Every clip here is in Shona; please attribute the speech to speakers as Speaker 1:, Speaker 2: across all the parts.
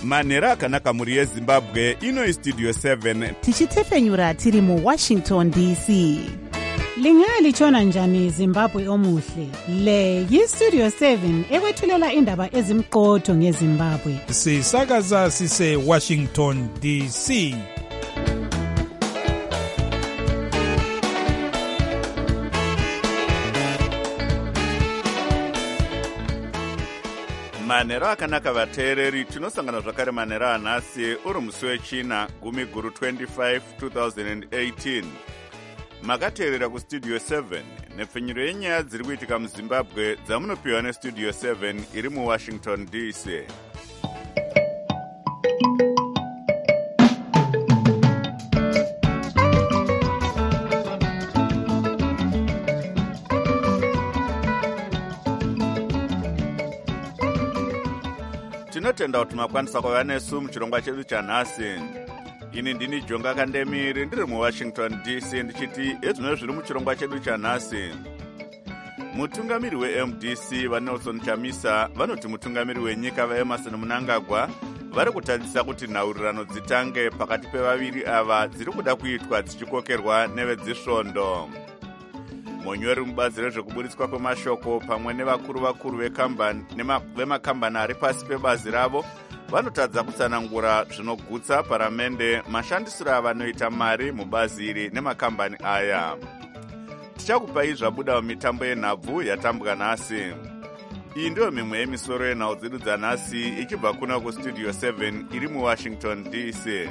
Speaker 1: manhero akanaka mhuri yezimbabwe. Ino istudio 7
Speaker 2: tichitefenyura tiri muWashington DC. Lingalitshona njani Zimbabwe omuhle? Le yistudio 7 ekwethulela indaba ezimqotho ngeZimbabwe.
Speaker 3: Sisakaza sise Washington DC.
Speaker 1: manhero akanaka vateereri, tinosangana zvakare manhero anhasi uri musi wechina 10/25 2018. makateerera kustudio 7 nepfenyuro yenyaya dziri kuitika muzimbabwe dzamunopiwa nestudio 7 iri muwashington DC. tinotenda kuti makwanisa kuva nesu muchirongwa chedu chanhasi. Ini ndini Jonga Kandemiri ndiri muWashington DC ndichiti ezvino zviri muchirongwa chedu chanhasi. Mutungamiri weMDC vaNelson Chamisa vanoti mutungamiri wenyika vaEmerson Mnangagwa vari kutadzisa kuti nhaurirano dzitange pakati pevaviri ava dziri kuda kuitwa dzichikokerwa nevedzisvondo. Munyori mubazi rezvekuburitswa kwemashoko pamwe nevakuru vemakambani ari pasi pebazi ravo vanotadza kutsanangura zvinogutsa paramende mashandisiro avanoita mari mubazi iri nemakambani aya. Tichakupai zvabuda mumitambo yenhabvu yatambwa nhasi. Iyi ndiyo mimwe yemisoro yenhau dzedu dzanhasi ichibva kuna kustudio 7 iri muWashington DC.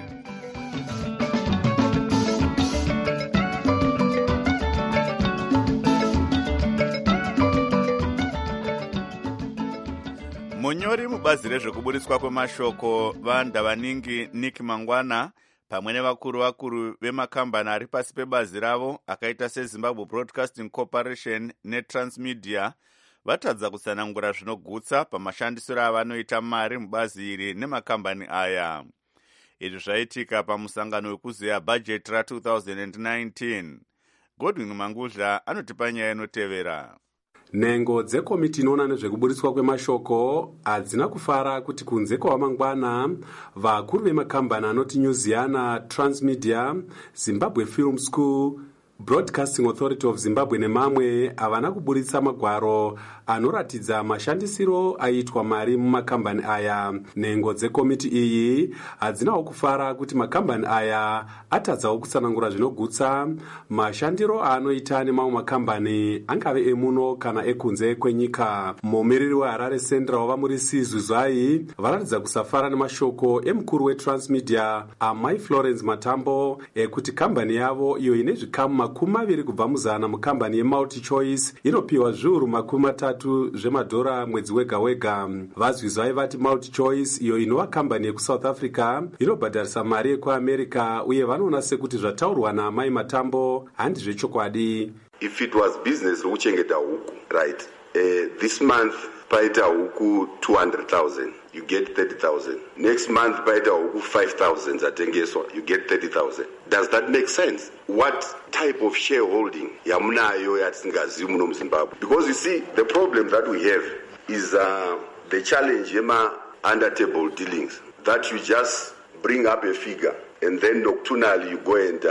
Speaker 1: Munyori mubazi rezvekuburitswa kwemashoko vaNdavaningi Nick Mangwana pamwe nevakuru vemakambani ari pasi pebazi ravo akaita seZimbabwe Broadcasting Corporation neTransmedia vatadza kutsanangura zvinogutsa pamashandisiro avanoita mari mubazi iri nemakambani aya. Izvi zvaitika pamusangano wekuzeya bhajeti ra2019. Godwin Mangudla anotipa nyaya inotevera.
Speaker 4: Nhengo dzekomiti inoona nezvekuburitswa kwemashoko hadzina kufara kuti kunze kwamangwana vakuru vemakambani anoti Nyuziana, Transmedia, Zimbabwe Film School, Broadcasting Authority of Zimbabwe nemamwe havana kuburitsa magwaro anoratidza mashandisiro aitwa mari mumakambani aya. Nhengo dzekomiti iyi hadzinawo kufara kuti makambani aya atadzawo kutsanangura zvinogutsa mashandiro anoita nemamwe makambani angave emuno kana ekunze kwenyika. Mumiriri weHarare Central wava muri Sizwe Zai varatidza kusafara nemashoko emukuru weTransmedia Amai Florence Matambo ekuti kambani yavo iyo ine zvikamu 20 kubva muzana mukambani yeMultichoice inopiwa zviuru 30 zvemadhora mwedzi wega wega. Vazvizwai vati Multichoice iyo inova kambani yekuSouth Africa inobhadharisa mari yekuAmerica uye vanoona sekuti zvataurwa naAmai Matambo handizvo chokwadi.
Speaker 5: If it was business rokuchengeta huku, right, this month paita huku 200,000, you get 30,000. Next month paita huku 5,000 zatengeswa, you get 30,000. Does that make sense? What type of shareholding yamunayo yatisingazivi muno muZimbabwe? Because you see, the problem that we have is the challenge yema under table dealings, that you just bring up a figure and then nocturnally you go and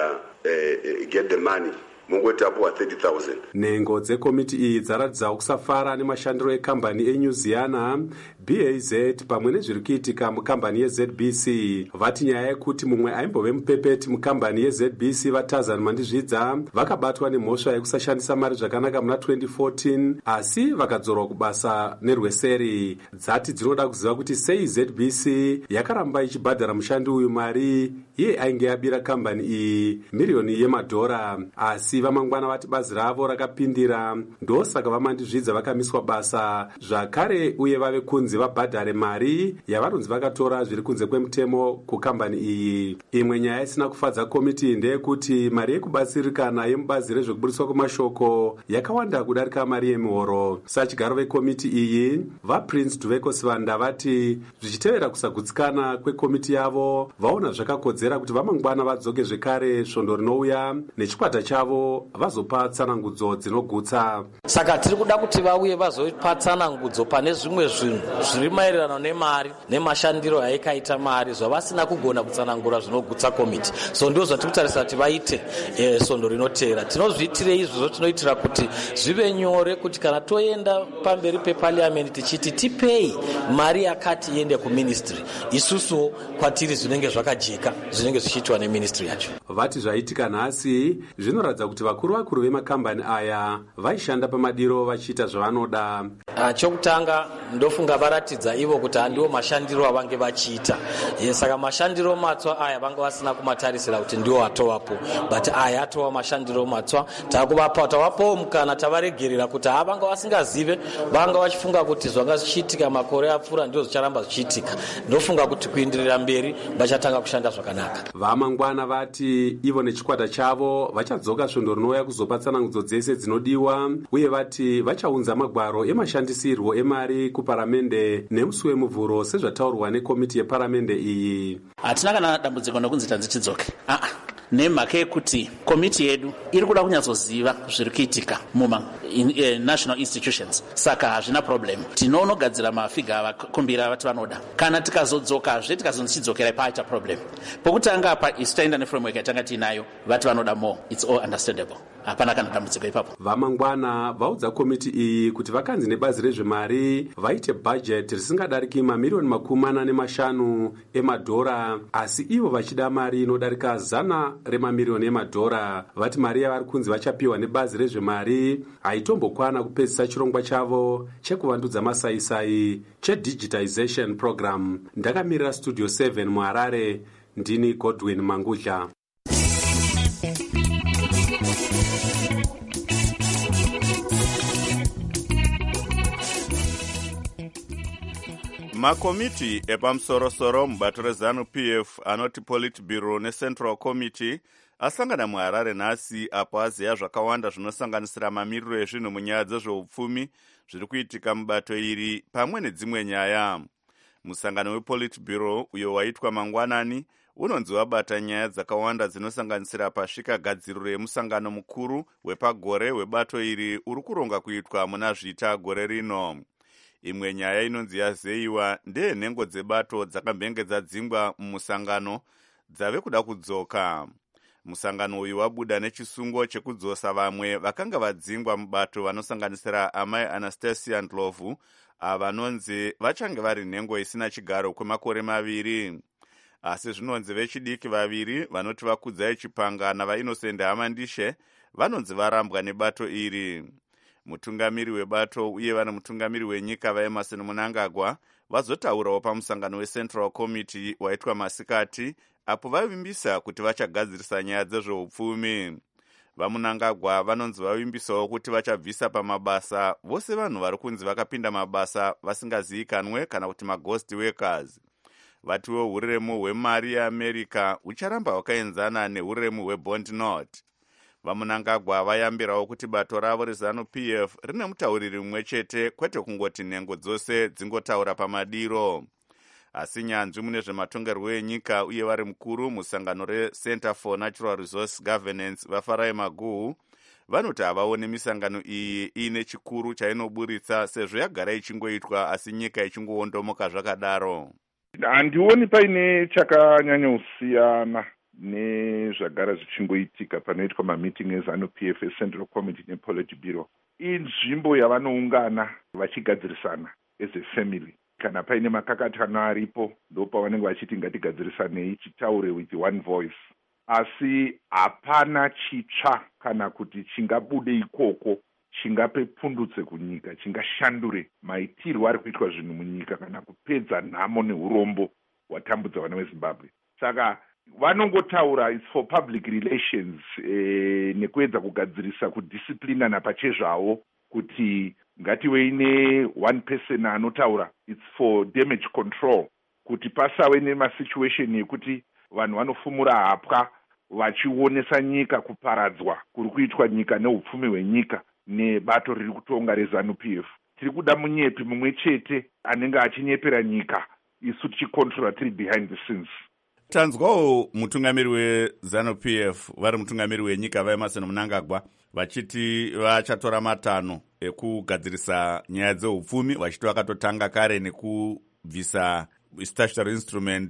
Speaker 5: get the money. Mungotapuwa 30,000.
Speaker 4: Nhengo dzekomiti iyi dzaratidzawo kusafara nemashandiro ekambani eNyuziana, BAZ pamwe nezviri kuitika mukambani yeZBC. Vati nyaya yekuti mumwe aimbove mupepeti mukambani yeZBC vaTazan Mandizvidza vakabatwa nemhosva yekusashandisa mari zvakanaka muna 2014 asi vakadzorwa kubasa nerweseri. Dzati dzinoda kuziva kuti sei ZBC yakaramba ichibhadhara mushandi uyu mari iye ainge yabira kambani iyi miriyoni yemadhora. Asi vamangwana vati bazi ravo rakapindira, ndosaka vaMandizvidza vakamiswa basa zvakare uye vave kunzi vabhadhare mari yavanonzi vakatora zviri kunze kwemutemo kukambani iyi. Imwe nyaya isina kufadza komiti ndeyekuti mari yekubatsirikana yemubazi rezvekuburitswa kwemashoko yakawanda kudarika mari yemihoro. Sachigaro vekomiti iyi vaPrince Duveko Sivanda vati zvichitevera kusagutsikana kwekomiti yavo vaona zvakakodzera kuti vamangwana vadzoke zvekare svondo rinouya nechikwata chavo avo vazopa tsanangudzo dzinogutsa.
Speaker 6: Saka tiri kuda kuti vauye vazopa tsanangudzo pane zvimwe zvinhu zviri maererano nemari nemashandiro ayikaita mari zvavasina kugona kutsanangura zvinogutsa komiti. So ndio zvatiri kutarisa kuti vaite svondo rinoteera. Tinozviitire izvozvo tinoitira kuti zvive nyore kuti kana toenda pamberi peparliament tichiti tipei mari yakati iende kuministry, isusu kwatiri zvinenge zvakajeka zvinenge zvichiitwa neministry yacho.
Speaker 4: Vati zvaitika nhasi zvinoratidza kuti vakuru vemakambani aya vaishanda pamadiro vachiita zvavanoda.
Speaker 6: Chokutanga ndofunga varatidza ivo kuti handiwo mashandiro avange vachiita. Saka mashandiro matsva aya vanga vasina kumatarisira kuti ndiwo atovapo, but aya atova mashandiro matsva. Tavapawo mukana tavaregerera kuti vanga vasingazive, vanga vachifunga kuti zvanga zvichiitika makore apfuura ndio zvicharamba zvichiitika. Ndofunga kuti kuenderera mberi vachatanga kushanda zvakanaka.
Speaker 4: Vamangwana vati ivo nechikwata chavo vachadzoka svondo rinouya kuzopa tsanangudzo dzese dzinodiwa, uye vati vachaunza magwaro emashandisirwo emari kuparamende nemusi wemuvhuro sezvataurwa nekomiti yeparamende iyi.
Speaker 7: Hatina kana dambudziko nokunzi tanzitidzoke. Nemhaka yekuti komiti yedu iri kuda kunyatsoziva zviri kuitika national institutions. Saka hazvina problem. Tinonogadzira mafiga avakumbira vati vanoda. Kana tikazodzokazve tikazonzichidzokera paita problem. Pokutanga apa isu taenda neframework yatanga tinayo vati vanoda more. It's all understandable. Hapana kana dambudziko ipapo.
Speaker 4: Vamangwana vaudza komiti iyi kuti vakanzi nebazi rezvemari vaite budget risingadariki mamiliyoni 45 emadhora, asi ivo vachida mari inodarika 100 remamiliyoni emadhora. Vati mari yavari kunzi vachapiwa nebazi rezvemari haitombokwana kupedzisa chirongwa chavo chekuvandudza masaisai chedigitization program. Ndakamirira Studio 7 muHarare, ndini Godwin Mangudla.
Speaker 1: Makomiti epamusoro-soro mubato reZANU-PF anoti Politburo neCentral Committee asangana muHarare nhasi apo aziya zvakawanda zvinosanganisira mamiriro ezvinhu munyaya dzezveupfumi zviri kuitika mubato iri pamwe nedzimwe nyaya. Musangano wePolitburo uyo waitwa mangwanani unonzi wabata nyaya dzakawanda dzinosanganisira pasvika gadziriro yemusangano mukuru wepagore webato iri uri kuronga kuitwa muna Zvita gore rino. Imwe nyaya inonzi yazeyiwa ndeyenhengo dzebato dzakambenge dzadzingwa mumusangano dzave kuda kudzoka. Musangano uyu wabuda nechisungo chekudzosa vamwe vakanga vadzingwa mubato vanosanganisira amai Anastasia Ndlovu vanonzi vachange vari nhengo isina chigaro kwemakore 2. Asi zvinonzi vechidiki 2 vanoti Vakudzai Chipanga navaInnocent Hamandishe vanonzi varambwa nebato iri. Mutungamiri webato uye vana mutungamiri wenyika vaEmmerson Mnangagwa vazotaurawo pamusangano weCentral Committee waitwa masikati apo vavimbisa kuti vachagadzirisa nyaya dzezveupfumi. VaMnangagwa vanonzi vavimbisawo kuti vachabvisa pamabasa vose vanhu vari kunzi vakapinda mabasa vasingazivikanwe kana kuti maghost workers. Vatiwo huremu hwemari yeAmerica hucharamba hwakaenzana nehuremu hwebond note. VaMnangagwa vayambirawo kuti bato ravo reZANU-PF rine mutauriri mumwe chete, kwete kungoti nhengo dzose dzingotaura pamadiro. Asi nyanzvi mune zvematongerwo enyika uye vari mukuru musangano reCenter for Natural Resource Governance vaFarai Maguhu vanoti havaoni misangano iyi ine chikuru chainoburitsa sezvo yagara ichingoitwa asi nyika ichingoondomoka zvakadaro.
Speaker 8: Handioni paine chakanyanyosiyana nezvagara zvichingoitika panoitwa mamiting eZANU-PF eCentral Committee nePolitburo. Inzvimbo yavanoungana vachigadzirisana as a family. Kana paine makakatano aripo ndopa vanenge vachiti ngatigadzirisanei chitaure with one voice. Asi hapana chitsva kana kuti chingabude ikoko chingape pundutse kunyika, chingashandure maitirwo ari kuitwa zvinhu munyika kana kupedza nhamo neurombo hwatambudza vana veZimbabwe. Saka vanongotaura it's for public relations nekuedza kugadzirisa kudisciplinana pachezvawo kuti ngative ine one person anotaura it's for damage control kuti pasave nemasituation yekuti vanhu vanofumura hapwa vachionesa nyika kuparadzwa kuri kuitwa nyika neupfumi hwenyika nebato riri kutonga reZANU-PF. Tiri kuda munyepi mumwe chete anenge achinyepera nyika isu tichikontrola tiri behind the scenes.
Speaker 1: Tanzwawo mutungamiri weZANU-PF vari mutungamiri wenyika vaEmerson Mnangagwa vachiti vachatora matanho ekugadzirisa nyaya dzeupfumi, vachiti vakatotanga kare nekubvisa statutory instrument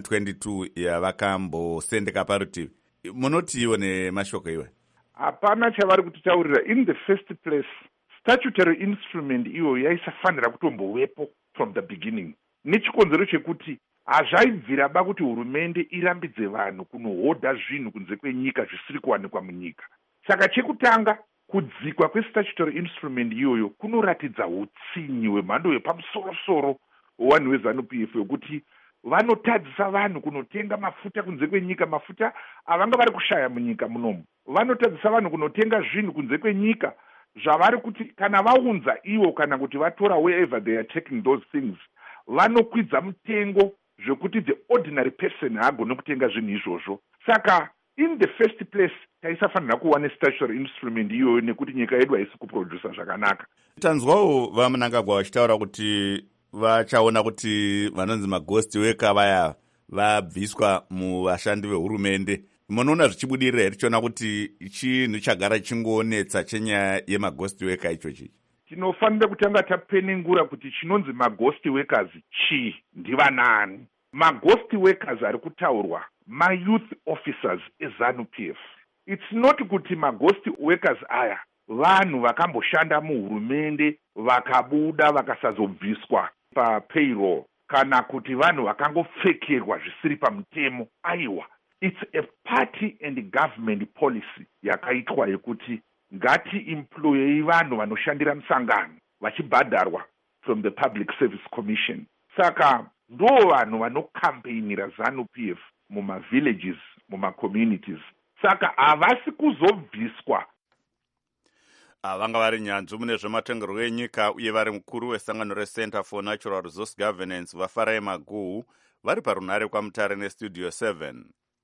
Speaker 1: 122 yavakambosendeka parutivi. Munotiwo nemashoko iwe?
Speaker 8: Hapana chavari kutitaurira. In the first place, statutory instrument iyo yaisafanira kutombowepo from the beginning, nechikonzero chekuti hazvaibvira kuti hurumende irambidze vanhu kunohodha zvinhu kunze kwenyika zvisiri kuwanikwa munyika. Saka chekutanga, kudzikwa kwestatutory instrument iyoyo kunoratidza utsinyi hwemhando yepamusoro-soro hwevanhu veZANU-PF wekuti vanotadzisa vanhu kunotenga mafuta kunze kwenyika, mafuta avanga vari kushaya munyika munomu. Vanotadzisa vanhu kunotenga zvinhu kunze kwenyika zvavari kuti kana vaunza ivo kana kuti vatora wherever they are taking those things, vanokwidza mutengo zvekuti the ordinary person haagone kutenga zvinhu izvozvo. Saka in the first place taisafanira kuwana statutory instrument iyoyo nekuti nyika yedu haisi kuprodusa zvakanaka.
Speaker 1: Tanzwawo vaMnangagwa vachitaura kuti vachaona kuti vanonzi maghost worker vaya vabviswa muvashandi vehurumende. Munoona zvichibudirira here tichiona kuti chinhu chagara chingoonetsa chenyaya yemaghost worker ichochi?
Speaker 8: Tinofanira kutanga tapenengura kuti chinonzi maghost workers chii, ndivanani. Maghost workers ari kutaurwa ma-youth officers eZANU-PF. It's not kuti maghost workers aya vanhu vakamboshanda muhurumende vakabuda vakasazobviswa papayroll, kana kuti vanhu vakangopfekerwa zvisiri pamutemo. Aiwa, it's a party and government policy yakaitwa yekuti ngati employei vanhu vanoshandira musangano vachibhadharwa from the Public Service Commission. Saka ndo vanhu vanokampenira ZANU-PF muma-villages, muma-communities. Saka havasi kuzobviswa.
Speaker 1: Vanga vari nyanzvi mune zvematongerwo enyika uye vari mukuru wesangano reCenter for Natural Resource Governance vaFarai Maguhu vari parunhare kwaMutare neStudio 7.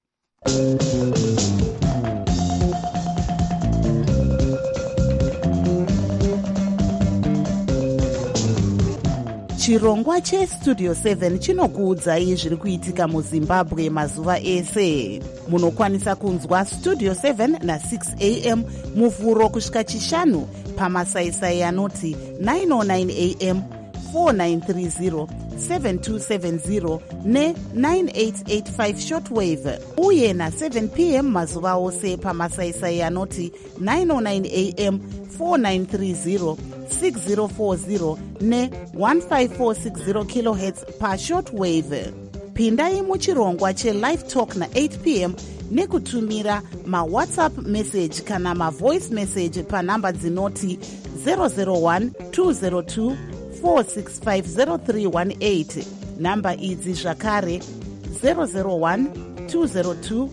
Speaker 2: Chirongwa cheStudio 7 chinokuudzai zviri kuitika muZimbabwe mazuva ese. Munokwanisa kunzwa Studio 7 na6 am muvhuro kusvika chishanu pamasaisai anoti 909 am, 4930, 7270 ne9885 shortwave, uye na7 pm mazuva ose pamasaisai anoti 909 am, 4930, 6040 ne1546 kHz pashortwave. Pindai muchirongwa chelive talk na8 pm nekutumira mawhatsapp message kana mavoice message panhamba dzinoti 001 202 4650318. Namba idzi zvakare 001 202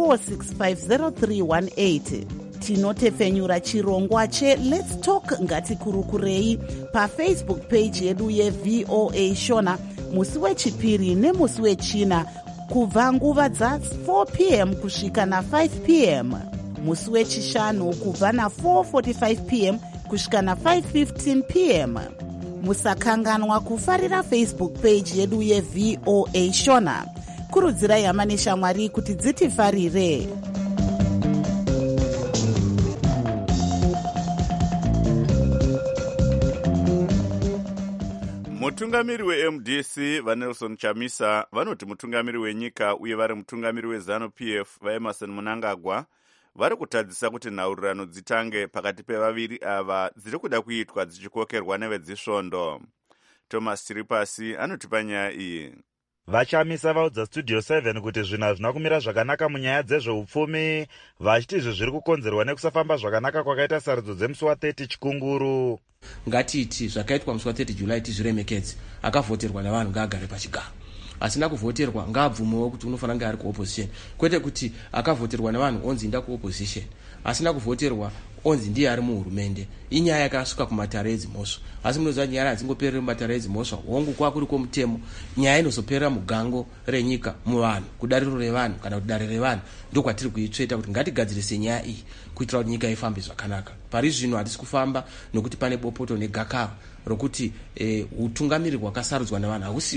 Speaker 2: 4650318. Tinotepfenyura chirongwa cheLet's Talk ngatikurukurei pafacebook page yedu yeVOA Shona musi wechipiri nemusi wechina kubva nguva dza4 pm kusvika na5 pm, musi wechishanu kubva na4:45 pm kusvika na5:15 pm. Musakanganwa kufarira Facebook page yedu yeVOA Shona. Kurudzirai hama neshamwari kuti dzitifarire.
Speaker 1: Mutungamiri weMDC vaNelson Chamisa vanoti mutungamiri wenyika uye vari mutungamiri weZANU-PF vaEmerson Mnangagwa vari kutadzisa kuti nhaurirano dzitange pakati pevaviri ava dziri kuda kuitwa dzichikokerwa nevedzisvondo. Thomas Chiripasi anotipa nyaya iyi.
Speaker 9: Vachamisa vaudza Studio 7 kuti zvinhu hazvina kumira zvakanaka munyaya dzezveupfumi, vachiti izvi zviri kukonzerwa nekusafamba zvakanaka kwakaita sarudzo dzemusi wa30 chikunguru.
Speaker 10: Ngatiti zvakaitwa musi wa30 July tizviremekedze. Akavhoterwa navanhu ngaagare pachigaro. Asina kuvhoterwa ngaabvumewo kuti unofanira kunge ari kuopposition. Kwete kuti akavhoterwa navanhu onzi nda kuopposition. Asina kuvhoterwa onzi ndiye ari muhurumende. Inyaya yakasvika kumatare edzimhosva. Asi munoziva nyaya hadzingoperera mumatare edzimhosva, hongu kwakuri kwomutemo. Nyaya inozoperera mugango renyika muvanhu, kudariro revanhu kana kuti dare revanhu. Ndokwatiri kuitsveta kuti ngatigadzirise nyaya iyi kuitira kuti nyika ifambe zvakanaka. Pari zvino hatisi kufamba nokuti pane bopoto negakava rokuti utungamiri hwakasarudzwa navanhu hausihwo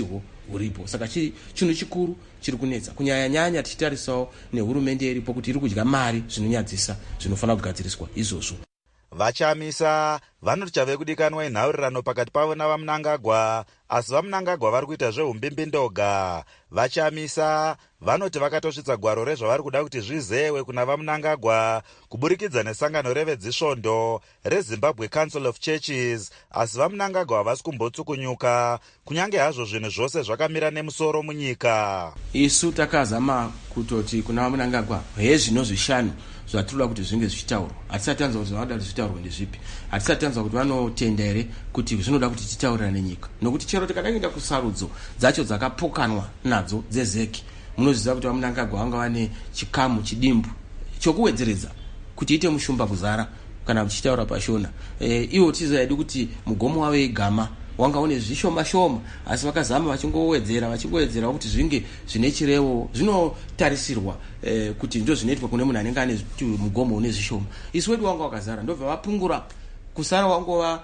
Speaker 10: huripo. Saka chinhu chikuru chiri kunetsa kunyanya tichitarisawo nehurumende iripo kuti iri kudya mari zvinonyadzisa zvinofanira kugadziriswa izvozvo.
Speaker 9: Vachamisa vanoti chave kudikanwa inhaurirano pakati pavo navaMnangagwa, asi vaMnangagwa vari kuita zveumbimbi ndoga. Vachamisa vanoti vakatosvitsa gwaro rezvavari kuda kuti zvizewe kuna vaMnangagwa kuburikidza nesangano revezisvondo reZimbabwe Council of Churches, asi vaMnangagwa havasi kumbotsukunyuka kunyange hazvo zvinhu zvose zvakamira nemusoro munyika.
Speaker 10: Isu takazama kutoti kuna vaMnangagwa hezvino zvishanu zvatoda kuti zvinge zvichitaurwa. Hatisati tanzwa kuti vanoda kuti zvitaurwe ndezvipi. Hatisati tanzwa kuti vanotenda here kuti zvinoda kuti titaurirane nenyika. Nokuti chero tikadaenda kusarudzo dzacho dzakapokanwa nadzo dzezeki, munozviziva kuti vaMnangagwa vanga vane chikamu chidimbu chokuwedzeredza kuti ite mushumba kuzara kana muchitaura pashona. Ivo tizoyadi kuti mugomo wavo igama wanga une zvishoma-shoma, asi vakazama vachingowedzera kuti zvinge zvine chirevo zvinotarisirwa kuti ndo zvinoitwa kune munhu anenge ane mugomo une zvishoma. Isu wedu wanga wakazara ndobva vapungura kusara wangova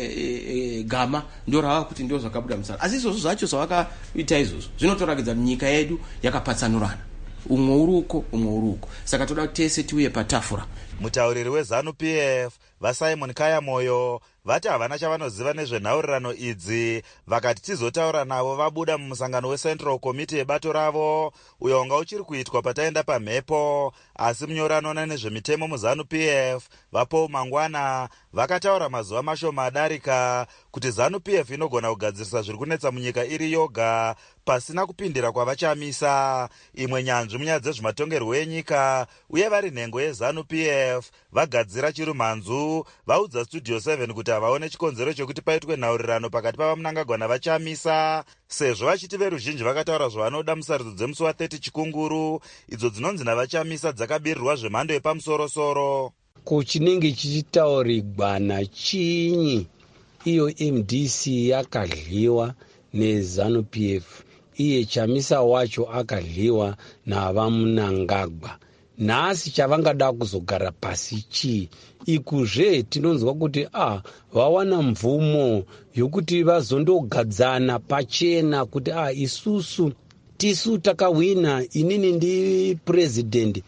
Speaker 10: gama ndo rava kuti ndo zvakabuda musara. Asi izvozvo zvacho zvavakaita izvozvo zvinotorakidza nyika yedu yakapatsanurana, umwe uri uko. Saka toda kuti tese tiuye patafura.
Speaker 9: Mutauriri weZANU-PF vaSimon Kayamoyo vati havana chavanoziva nezvenhaurirano idzi, vakati tizotaura navo vabuda mumusangano weCentral Committee yebato ravo uyo wanga uchiri kuitwa pataenda pamhepo. Asi munyori anoona nezvemitemo muZANU-PF vaPaul Mangwana vakataura mazuva mashoma adarika kuti ZANU-PF inogona kugadzirisa zviri kunetsa munyika iri yoga pasina kupindira kwavachamisa. Imwe nyanzvi munyaya dzezvematongerwo enyika uye vari nhengo yeZANU-PF vagadzira chirumhanzu vaudza Studio 7 kuti havaone chikonzero chokuti paitwe nhaurirano pakati pavaMnangagwa navachamisa, sezvo vachiti veruzhinji vakataura zvavanoda musarudzo dzemusi wa30 chikunguru idzo dzinonzi navachamisa dzakabirirwa zvemhando yepamusoro-soro.
Speaker 11: Kuchinenge chichitaurirwana chinyi iyo MDC yakadliwa neZANU-PF, iye chamisa wacho akadliwa navaMnangagwa. Nhasi chavangada kuzogara pasi chii? Ikuzve tinonzwa kuti vawana mvumo yokuti vazondogadzana pachena kuti isusu tisu takawina, inini ndi president,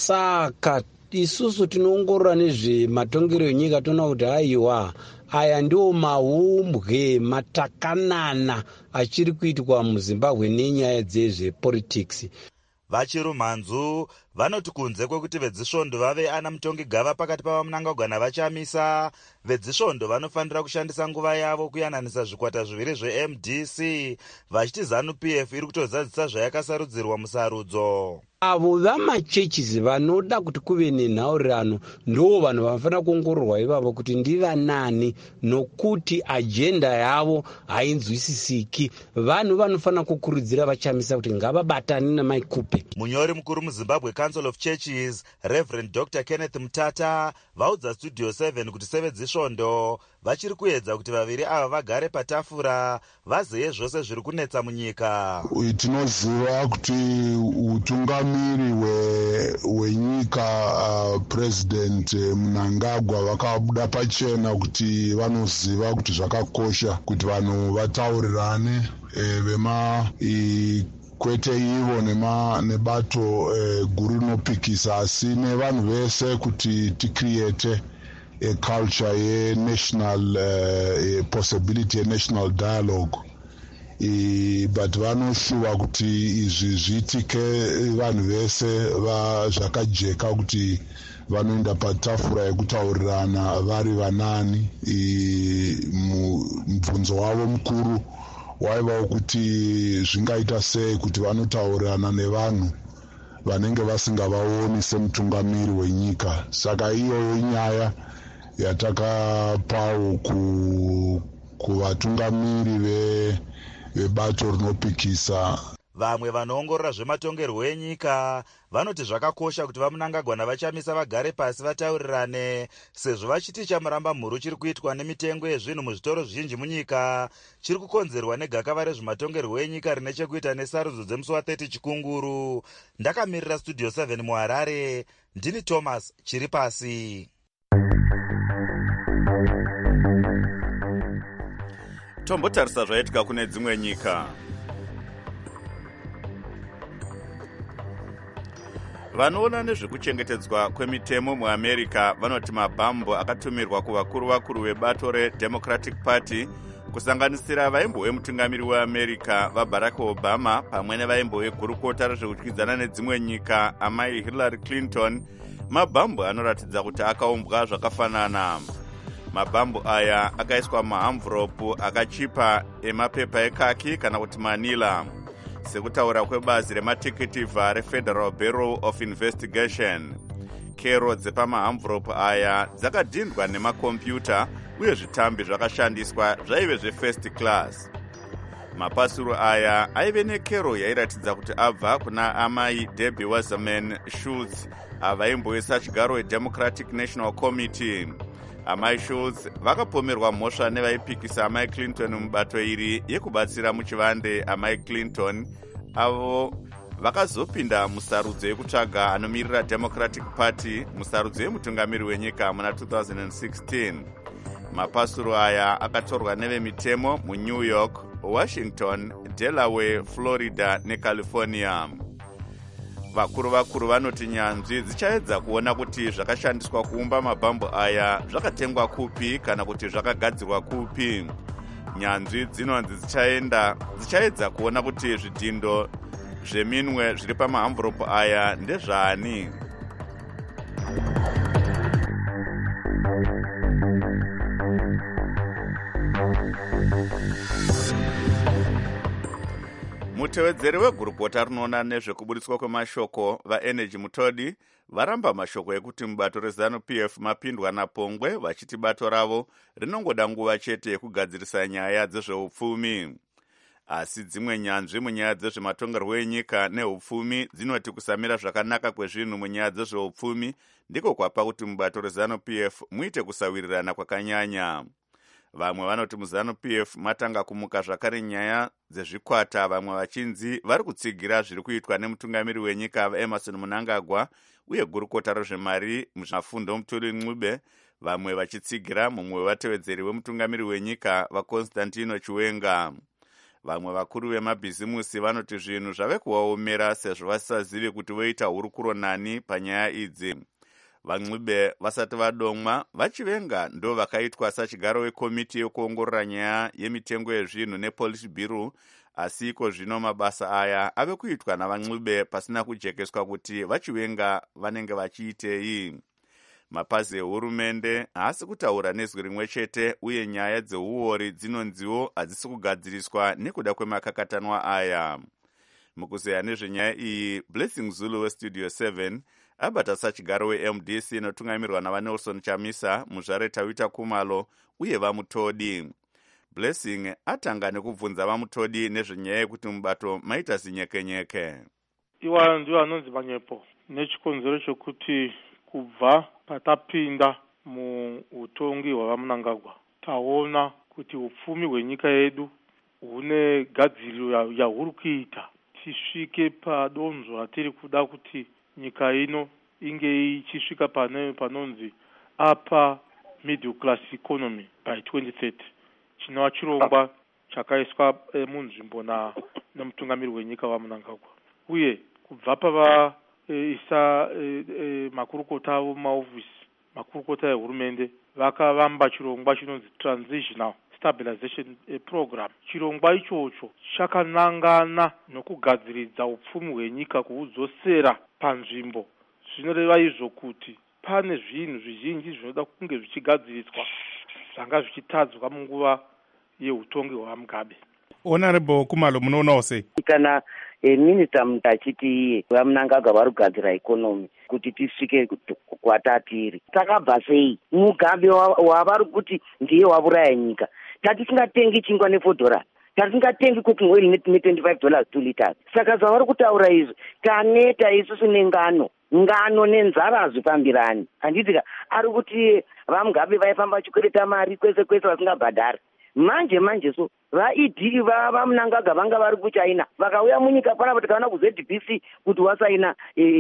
Speaker 11: saka isusu tinoongorora nezvematongero enyika toona kuti haiwa aya ndiwo maumbwe matakanana achiri kuitwa muZimbabwe nenyaya dzezvepolitics.
Speaker 9: Vachirumhanzu vanoti kunze kwekuti vedzisvondo vave ana mutongi gava pakati pavaMnangagwa navachamisa, vedzisvondo vanofanira kushandisa nguva yavo kuyananisa zvikwata zviviri zveMDC, vachiti ZANU-PF iri kutozadzisa zvayakasarudzirwa musarudzo.
Speaker 11: Avo vamachechisi vanoda kuti kuve nenhaurirano ndo vanhu vanofanira kuongororwa ivavo kuti ndivanani, nokuti ajenda yavo hainzwisisiki. Vanhu vanofanira kukurudzira vachamisa kuti ngavabatane namaikupe.
Speaker 9: Munyori mukuru muZimbabwe Council of Churches Reverend Dr. Kenneth Mutata vaudza Studio 7 kuti sevedzisvondo vachiri kuedza kuti vaviri ava vagare patafura vazeye zvose zviri kunetsa munyika.
Speaker 12: Tinoziva kuti utungamiri wenyika President Mnangagwa vakabuda pachena kuti vanoziva kuti zvakakosha kuti vanhu vataurirane kwete ivo nebato guru rinopikisa, asi nevanhu vese kuti ticreate a culture ye-national possibility ye-national dialogue. But vanoshuva kuti izvi zviitike vanhu vese zvakajeka kuti vanoenda patafura yekutaurirana vari vanani. Mubvunzo wavo mukuru waivawo kuti zvingaita sei kuti vanotaurirana nevanhu vanenge vasingavaoni semutungamiri wenyika. Saka iyoyo inyaya yatakapawo kuvatungamiri vebato rinopikisa.
Speaker 9: Vamwe vanoongorora zvematongerwo enyika vanoti zvakakosha kuti vaMnangagwa navachamisa vagare pasi vataurirane, sezvo vachiti chamuramba mhuru chiri kuitwa nemitengo yezvinhu muzvitoro zvizhinji munyika chiri kukonzerwa negakava rezvematongerwo enyika rine chekuita nesarudzo dzemusi wa30 chikunguru. Ndakamirira Studio 7 muHarare, ndini Thomas Chiripasi.
Speaker 1: Tombotarisa zvaitika kune dzimwe nyika. vanoona nezvekuchengetedzwa kwemitemo muamerica vanoti mabhambo akatumirwa kuvakuru vebato redemocratic party kusanganisira vaimbo vemutungamiri weamerica vabarack obama pamwe nevaimbo vegurukota rezvekudyidzana nedzimwe nyika amai Hillary Clinton, mabhambo anoratidza kuti akaumbwa zvakafanana. Mabhambo aya akaiswa mahamvuropu akachipa emapepa ekaki kana kuti manila, sekutaura kwebazi remateketivha reFederal Bureau of Investigation. Kero dzepamahamvuropu aya dzakadhindwa nemakombiyuta uye zvitambi zvakashandiswa zvaive zvefirst class. Mapasuro aya aive nekero yairatidza kuti abva kuna amai Debbie Wasserman Schultz avaimboisa chigaro weDemocratic National Committee. Amai Schultz vakapomerwa mhosva nevaipikisa amai Clinton mubato iri yekubatsira muchivande amai Clinton, avo vakazopinda musarudzo yekutsvaga anomirira Democratic Party musarudzo yemutungamiri wenyika muna 2016. Mapasuro aya akatorwa nevemitemo muNew York, Washington, Delaware, Florida neCalifornia. Vakuru vanoti nyanzvi dzichaedza kuona kuti zvakashandiswa kuumba mabhambo aya zvakatengwa kupi kana kuti zvakagadzirwa kupi. Nyanzvi dzinonzi dzichaedza kuona kuti zvidhindo zveminwe zviri pamahamvuropu aya ndezvani. Mutevedzeri wegurukota rinoona nezvekuburitswa kwemashoko vaenergy Mutodi varamba mashoko ekuti mubato reZANU-PF mapindwa napongwe, vachiti bato ravo rinongoda nguva chete yekugadzirisa nyaya dzezveupfumi. Asi dzimwe nyanzvi munyaya dzezvematongerwo enyika neupfumi dzinoti kusamira zvakanaka kwezvinhu munyaya dzezveupfumi ndiko kwapa kuti mubato reZANU-PF muite kusawirirana kwakanyanya. Vamwe vanoti muZANU-PF matanga kumuka zvakare nyaya dzezvikwata, vamwe vachinzi vari kutsigira zviri kuitwa nemutungamiri wenyika Emmerson Mnangagwa uye gurukota rezvemari muZafundo Mutuli Ncube, vamwe vachitsigira mumwe wevatevedzeri wemutungamiri wenyika vaConstantino Chiwenga. Vamwe vakuru vemabhizimusi vanoti zvinhu zvave kuvaomera sezvo vasisazivi kuti voita hurukuro nani panyaya idzi. VaNcube vasati vadomwa, vaChiwenga ndo vakaitwa sachigaro wekomiti yekuongorora nyaya yemitengo yezvinhu nepolicy bureau, asi iko zvino mabasa aya ave kuitwa navaNcube pasina kujekeswa kuti vaChiwenga vanenge vachiitei. Mapazi ehurumende haasi kutaura nezwi rimwe chete uye nyaya dzeuori dzinonziwo hadzisi kugadziriswa nekuda kwemakakatanwa aya. Mukuzeya nezvenyaya iyi, Blessing Zulu weStudio 7 abata sachigaro weMDC inotungamirwa navaNelson Chamisa, Muzvare Tawita Kumalo uye vaMutodi. Blessing atanga nekubvunza vaMutodi nezvenyaya yekuti mubato maita zinyekenyeke.
Speaker 13: Iwa ndiwo anonzi manyepo nechikonzero chokuti kubva patapinda muutongi hwavaMnangagwa taona kuti upfumi hwenyika yedu hune gadziriro yahuri kuita tisvike padonzvo ratiri kuda kuti nyika ino inge ichisvika panonzi upper middle class economy by 2030. Chinova chirongwa chakaiswa munzvimbo nemutungamiri wenyika waMnangagwa, uye kubva pavaisa makurukota avo mumaofisi, makurukota ehurumende vakavamba chirongwa chinonzi transitional stabilization program. Chirongwa ichocho chakanangana nokugadziridza upfumi hwenyika kuhudzosera panzvimbo. Zvinoreva izvo kuti pane zvinhu zvizhinji zvinoda kunge zvichigadziriswa zvanga zvichitadzwa munguva yeutongi hwaMugabe.
Speaker 3: Honorable Kumalo, munoonawo sei?
Speaker 14: Kana minista mutachiti vaMnangagwa vari kugadzira ikonomi kuti tisvike kwatatiri, takabva sei? Mugabe wavari kuti ndiye wauraya nyika. Tatisingatengi chingwa ne$4, tatisingatengi cooking oil ne$25 2 liters. Saka zvavari kutaura izvi taneta isusu nengano nenzara hazvifambirani. Handitika ari kuti vaMugabe vaifamba vachikwereta mari kwese kwese vasingabhadhari. Manje so vaID vaMnangagwa vanga vari kuChina vakauya munyika panapa tikaona kuZDPC kuti wasaina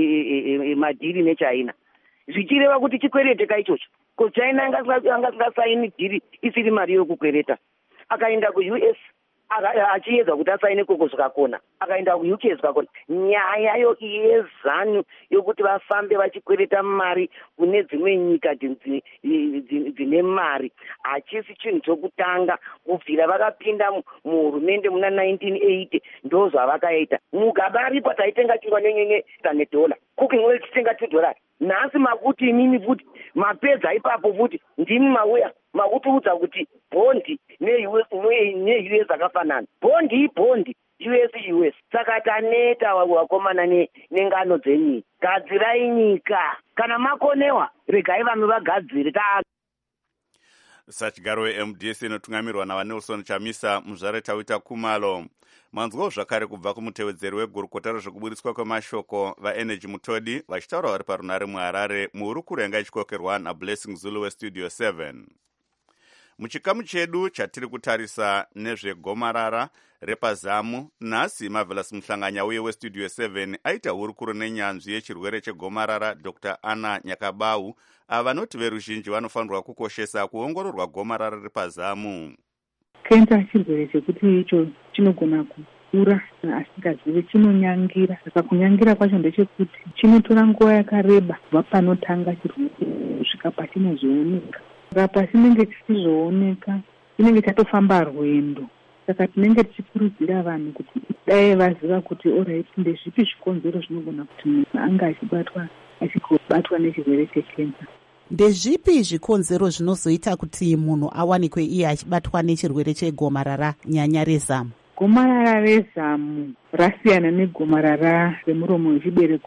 Speaker 14: madhiri neChina, zvichireva kuti chikwerete kaichocho ko China angasingasaini dhiri isiri mari yokukwereta. Akaenda kuUS achiedza kuti asaine koko zvikakona, akaenda kuuk zvikakona. Nyaya yezanu yokuti vafambe vachikwereta mari kune dzimwe nyika dzine mari hachisi chinhu chokutanga. Kubvira vakapinda muhurumende muna 1980 ndo zvavakaita. Mugaba ripo taitenga chingwa $10 cooking oil tichitenga $2. Nhasi makuti imini futi mapedza ipapo futi ndimi mauya makutiudza kuti bhondi ne-US akafanana. Bhondi ibhondi, US. Saka taneta wakomana nengano dzenyika. Gadzirai nyika. Kana makonewa regai vanhu vagadzire.
Speaker 1: Sachigaro weMDC inotungamirwa navanelson Chamisa muzvare Tawita Kumalo. Manzwawo zvakare kubva kumutevedzeri wegurukota rezvekuburiswa kwemashoko vaenergy Mutodi vachitaura vari parunare muHarare muhurukuro yanga ichikokerwa naBlessing Zulu weStudio 7. Muchikamu chedu chatiri kutarisa nezvegomarara repazamu, nhasi Marvelous Muhlanganya uye weStudio 7 aita hurukuro nenyanzvi yechirwere chegomarara Dr. Anna Nyakabau vanoti veruzhinji vanofanirwa kukoshesa kuongororwa gomarara repazamu.
Speaker 15: Kenza chirwere chekuti icho chinogona kukura asingazivi, chinonyangira. Saka kunyangira kwacho ndechekuti chinotora nguva yakareba kubva panotanga chirwere kusvika pachinozooneka. Saka pachinenge chichizooneka chinenge chatofamba rwendo. Saka tinenge tichikurudzira vanhu kuti dai vaziva kuti alright, ndezvipi zvikonzero zvinogona kuti munhu anga achibatwa nechirwere chekenza.
Speaker 2: Ndezvipi zvikonzero zvinozoita kuti munhu awanikwe iye achibatwa nechirwere chegomarara nyanya rezamu?
Speaker 15: Gomarara rezamu rasiyana negomarara remuromo wechibereko.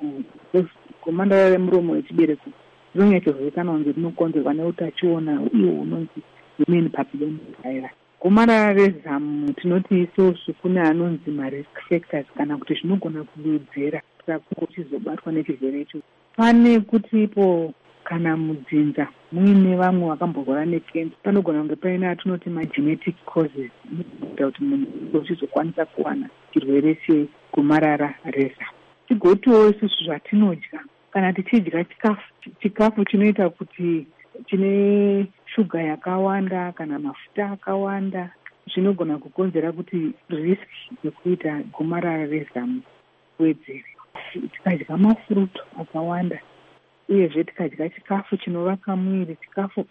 Speaker 15: Gomarara remuromo wechibereko rinonyatsozvikanwa kunge rinokonzerwa neutachiona uye unonzi human papillomavirus. Gomarara rezamu tinoti isusu kune anonzi marisk factors, kana kuti zvinogona kuwedzera kuti chizobatwa nechirwere icho. Pane kuti ipo kana mudzinza muine vamwe vakamborwara nekenza, panogona kunge paine atinoti magenetic causes kuita kuti munhu uchizokwanisa kuwana chirwere chegomarara rezamu. Tigotiwo isusu zvatinodya. Kana tichidya chikafu chinoita kuti chine shuga yakawanda kana mafuta akawanda, zvinogona kukonzera kuti risk yekuita gomarara rezamu wedzere. Tikadya mafurutu akawanda uyezve tikadya chikafu chinovaka mwiri, chikafu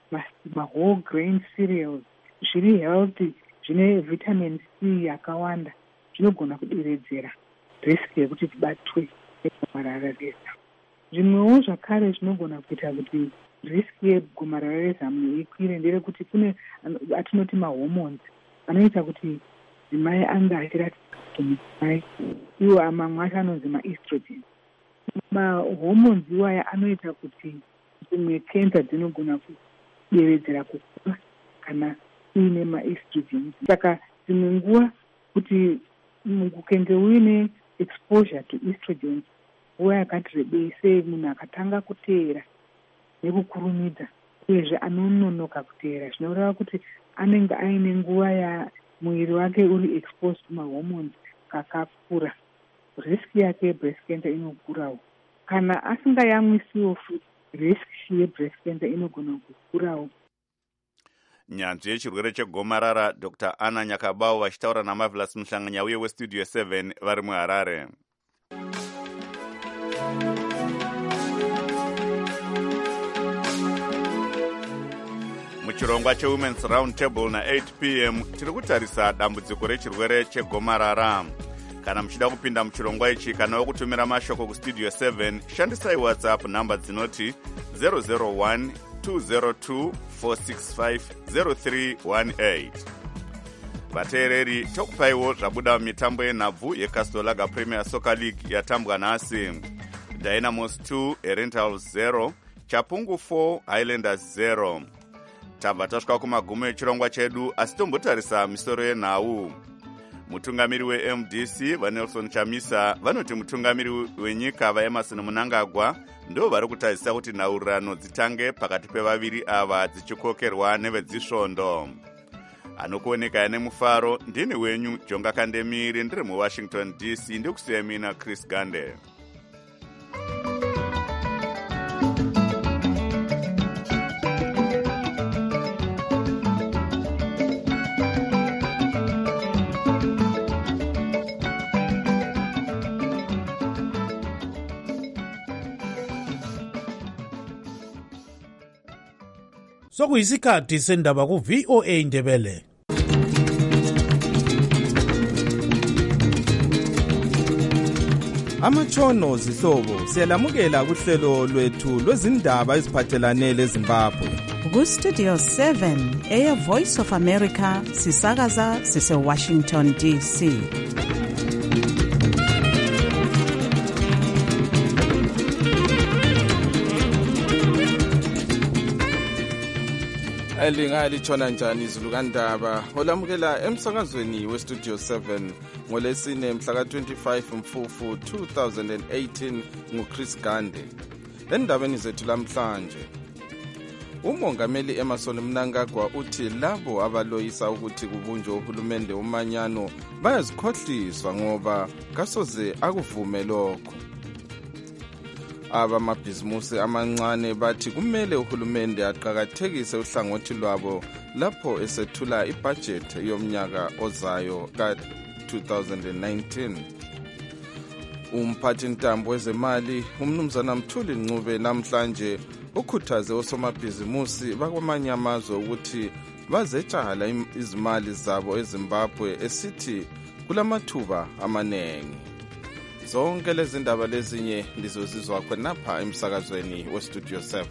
Speaker 15: whole grain cereals zviri healthy, zvine vitamin C yakawanda, zvinogona kuderedzera risk yekuti tibatwe negomarara rezamu. Zvimwewo zvakare zvinogona kuita kuti risk yegomarara rezamu ikwire nderekuti kune atinoti mahormones anoita kuti dzimai anga achiratidza kuti mudzimai, iwo mamwe acho anonzi maestrogen. Mahormones iwaya anoita kuti dzimwe kenza dzinogona kuderedzera kukura kana uine maestrogen. Saka dzimwe nguva kuti ukenge uine exposure to estrogen nguva yakati rebei, sei munhu akatanga kuteera nekukurumidza uyezve anononoka kuteera, zvinoreva kuti anenge aine nguva ya mwiri wake uri exposed kumahormones kakakura. Risk yake yebreast cancer inokurawo. Kana asingayamwisiwo futi, risk yebreast cancer inogona kukurawo.
Speaker 1: Nyanzvi yechirwere chegomarara Dr. Anna Nyakabau vachitaura naMarvelous Muhlanganya uye weStudio 7 vari muHarare. Muchirongwa cheWomen's Round Table na 8 p.m. tiri kutarisa dambudziko rechirwere chegomarara. Kana muchida kupinda muchirongwa ichi kana wokutumira mashoko kuStudio 7, shandisai WhatsApp namba dzinoti 001 202 465 0318. Vateereri, tokupaiwo zvabuda mitambo yenhabvu yeCastlegar Premier Soccer League yatambwa nhasi. Dynamos 2 Herentals 0, Chapungu 4 Highlanders 0. Tabva tasvika kumagumo echirongwa chedu, asi tombotarisa misoro yenhau. Mutungamiri weMDC vaNelson Chamisa vanoti mutungamiri wenyika vaEmerson Mnangagwa ndo vari kutadzisa kuti nhaurirano dzitange pakati pevaviri ava dzichikokerwa nevedzisvondo. Anokuoneka nemufaro ndini wenyu Jonga Kandemiri, ndiri muWashington DC, ndikusiya mina Chris Gande.
Speaker 16: sokuyisikhathi sendaba ku-VOA Indebele.
Speaker 17: Amatshono zihlobo siyalamukela kuhlelo lwethu lwezindaba eziphathelane leZimbabwe.
Speaker 2: Ku-Studio 7 Air Voice of America sisakaza sise-Washington DC.
Speaker 17: Lingalitshona njani izulu kandaba olamukela emsakazweni we-Studio 7 ngolesine mhla ka-25 Mfufu 2018 nguChris Gande. Endabeni zethu lamhlanje, umongameli Emmerson Mnangagwa uthi labo abaloyisa ukuthi kubunjwe uhulumende umanyano bayazikhohliswa ngoba kasoze akuvume lokho. Abamabhizimusi amancane bathi kumele uhulumende aqakathekise uhlangothi lwabo lapho esethula ibhajethi yomnyaka ozayo ka-2019. Umphathi ntambo wezemali umnumzana Mthuli Ncube namhlanje ukhuthaze osomabhizimusi bakwamanye amazwe ukuthi bazetshala izimali zabo eZimbabwe esithi kulamathuba amanengi. Zonke lezi ndaba lezinye ndizozizwa khonapha emsakazweni we-Studio 7.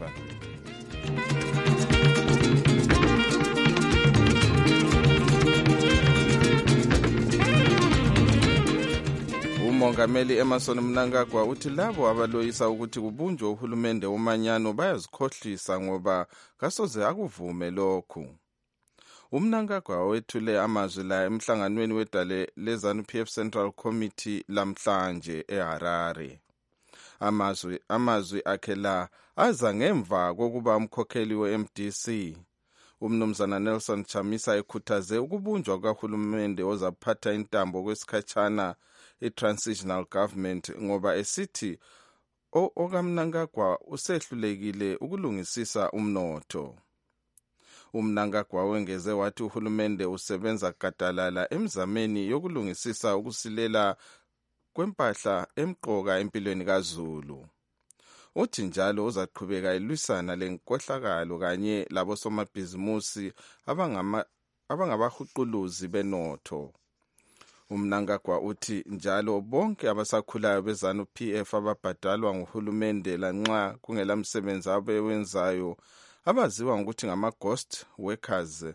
Speaker 17: Umongameli Emmerson Mnangagwa uthi labo abaloyisa ukuthi kubunjwe uhulumende umanyano bayazikhohlisa ngoba kasoze akuvume lokhu. Umnangagwa wethule amazwi la emhlanganweni wedale leZANU-PF Central Committee lamhlanje eHarare. Amazwi akhe la aza ngemva kokuba umkhokheli we-MDC umnumzana Nelson Chamisa ekhuthaze ukubunjwa kahulumende ozaphatha intambo kwesikhatshana i-transitional government ngoba esithi okamnangagwa usehlulekile ukulungisisa umnotho. Umnangagwa wengeze wathi uhulumende usebenza gadalala emzameni yokulungisisa ukusilela kwempahla emqoka empilweni kaZulu. Uthi njalo uzaqhubeka elwisana lenkohlakalo kanye labo somabhizimusi abangabahuquluzi benotho. Umnangagwa uthi njalo bonke abasakhulayo beZANU-PF ababhadalwa nguhulumende lanxa kungela msebenzi abewenzayo abaziwa ngokuthi ngama-ghost workers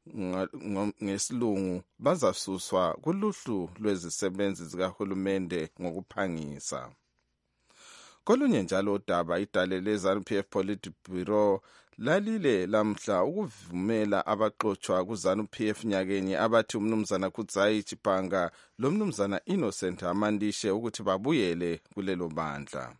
Speaker 17: ngesilungu bazasuswa kuluhlu lwezisebenzi zikahulumende ngokuphangisa. Kolunye njalo udaba idale leZANU-PF Politburo lalile lamhla ukuvumela abaxotshwa kuZANU-PF nyakeni abathi umnumzana Kudzayi Chipanga lomnumzana Innocent Amandishe ukuthi babuyele kulelo bandla.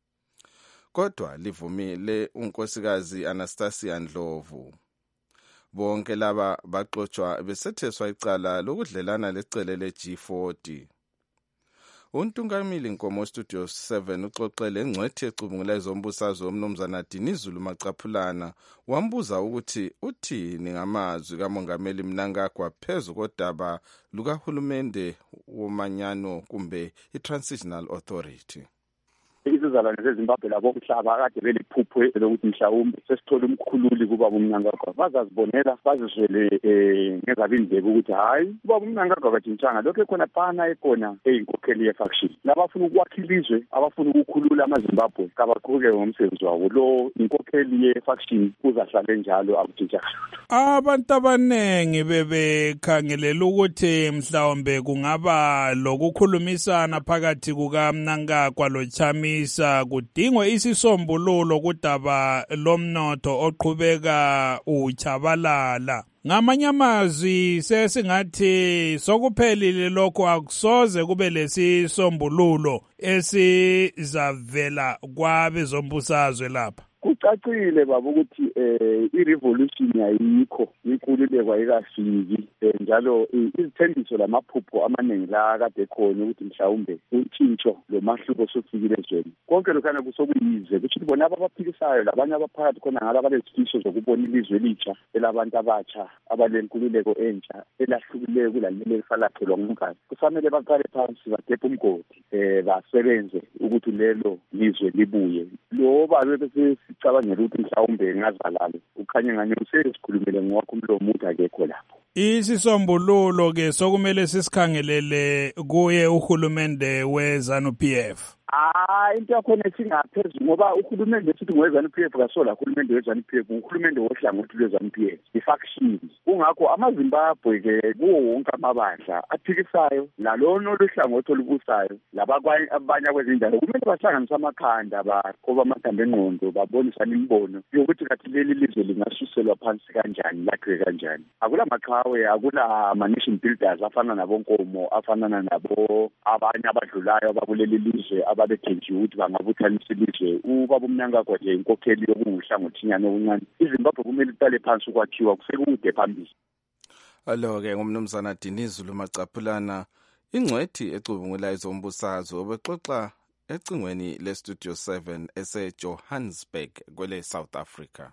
Speaker 17: Kodwa livumile unkosikazi Anastasia Ndlovu. Bonke laba baxotshwa besetheswa icala lokudlelana lecele le-G40. Untungamili Nkomo Studio 7 uxoxele engcwethi ecubungula ezombusazwe umnumzana Dinizulu Macaphulana wambuza ukuthi uthini ngamazwi kamongameli Mnangagwa phezu kodaba lukahulumende womanyano kumbe i-Transitional Authority.
Speaker 18: Izizalwane zeZimbabwe labo kuhlaba kade beliphuphwe lokuthi mhlawumbe sesithola umkhululi kuba uMnangagwa bazazibonela bazizwele ngezabindlebe ukuthi hayi kuba uMnangagwa kajintshanga lokho khona phana ekhona eyinkokheli yefaction labafuna ukwakha ilizwe abafuna ukukhulula amaZimbabwe kabaqhubeke ngomsebenzi wabo lo inkokheli yefaction kuzahlale njalo akujintshanga.
Speaker 3: Abantu abanengi bebekhangelela ukuthi mhlawumbe kungaba lokukhulumisana phakathi kukaMnangagwa loChamisa kudingwe isisombululo kudaba lomnotho oqhubeka uchabalala. Ngamanye amazwi sesingathi sokuphelile lokho akusoze kube lesisombululo esizavela kwabezombusazwe lapha.
Speaker 18: Kucacile baba ukuthi i-revolution ayikho inkululeko ayikafiki njalo izithembiso lamaphupho amaningi la kade khona ukuthi mhlawumbe utshintsho lomahluko sofikile ezweni konke lokhana kusokuyize kuthi bona abaphikisayo labanye abaphakathi khona ngala balezifisho zokubona ilizwe elitsha elabantu abatsha abalenkululeko entsha elahlukileyo kulaleli esalakhelwa ngumkhathi kufanele baqale phansi bagebhe umgodi basebenze ukuthi lelo lizwe libuye loba bese sicabanga ngicabangela ukuthi mhlawumbe ngazalala ukhanye ngane usesikhulumele ngowakho umlomo uthi akekho lapho.
Speaker 3: Isisombululo ke sokumele sisikhangelele kuye uhulumende weZANU-PF.
Speaker 18: Into yakhona singaphezulu ngoba uhulumende esithi ngoweZANU-PF kasola uhulumende weZANU-PF uhulumende wohlangothi lweZANU-PF i-faction. Kungakho amaZimbabwe ke kuwo wonke amabandla aphikisayo lalona oluhlangothi olubusayo labanye kwezindawo kumele bahlanganise amakhanda baqoba amathambo engqondo babonisana imibono yokuthi kathi leli lizwe lingasuselwa phansi kanjani lakhe kanjani. Akula maqhawe akula ama-nation builders afana nabonkomo afana nabo abanye abadlulayo abakuleli lizwe ababethenjiwe ukuthi bangabuthanisa ilizwe. Ubaba uMnangagwa nje inkokheli yokunguhlangothiyana okuncane. iZimbabwe kumele iqale phansi ukwakhiwa kusekude phambili.
Speaker 17: Alo-ke ngumnumzana Dinizulu Macaphulana, ingcwethi ecubungula ezombusazwe obexoxa ecingweni leStudio 7 eseJohannesburg kwele South Africa.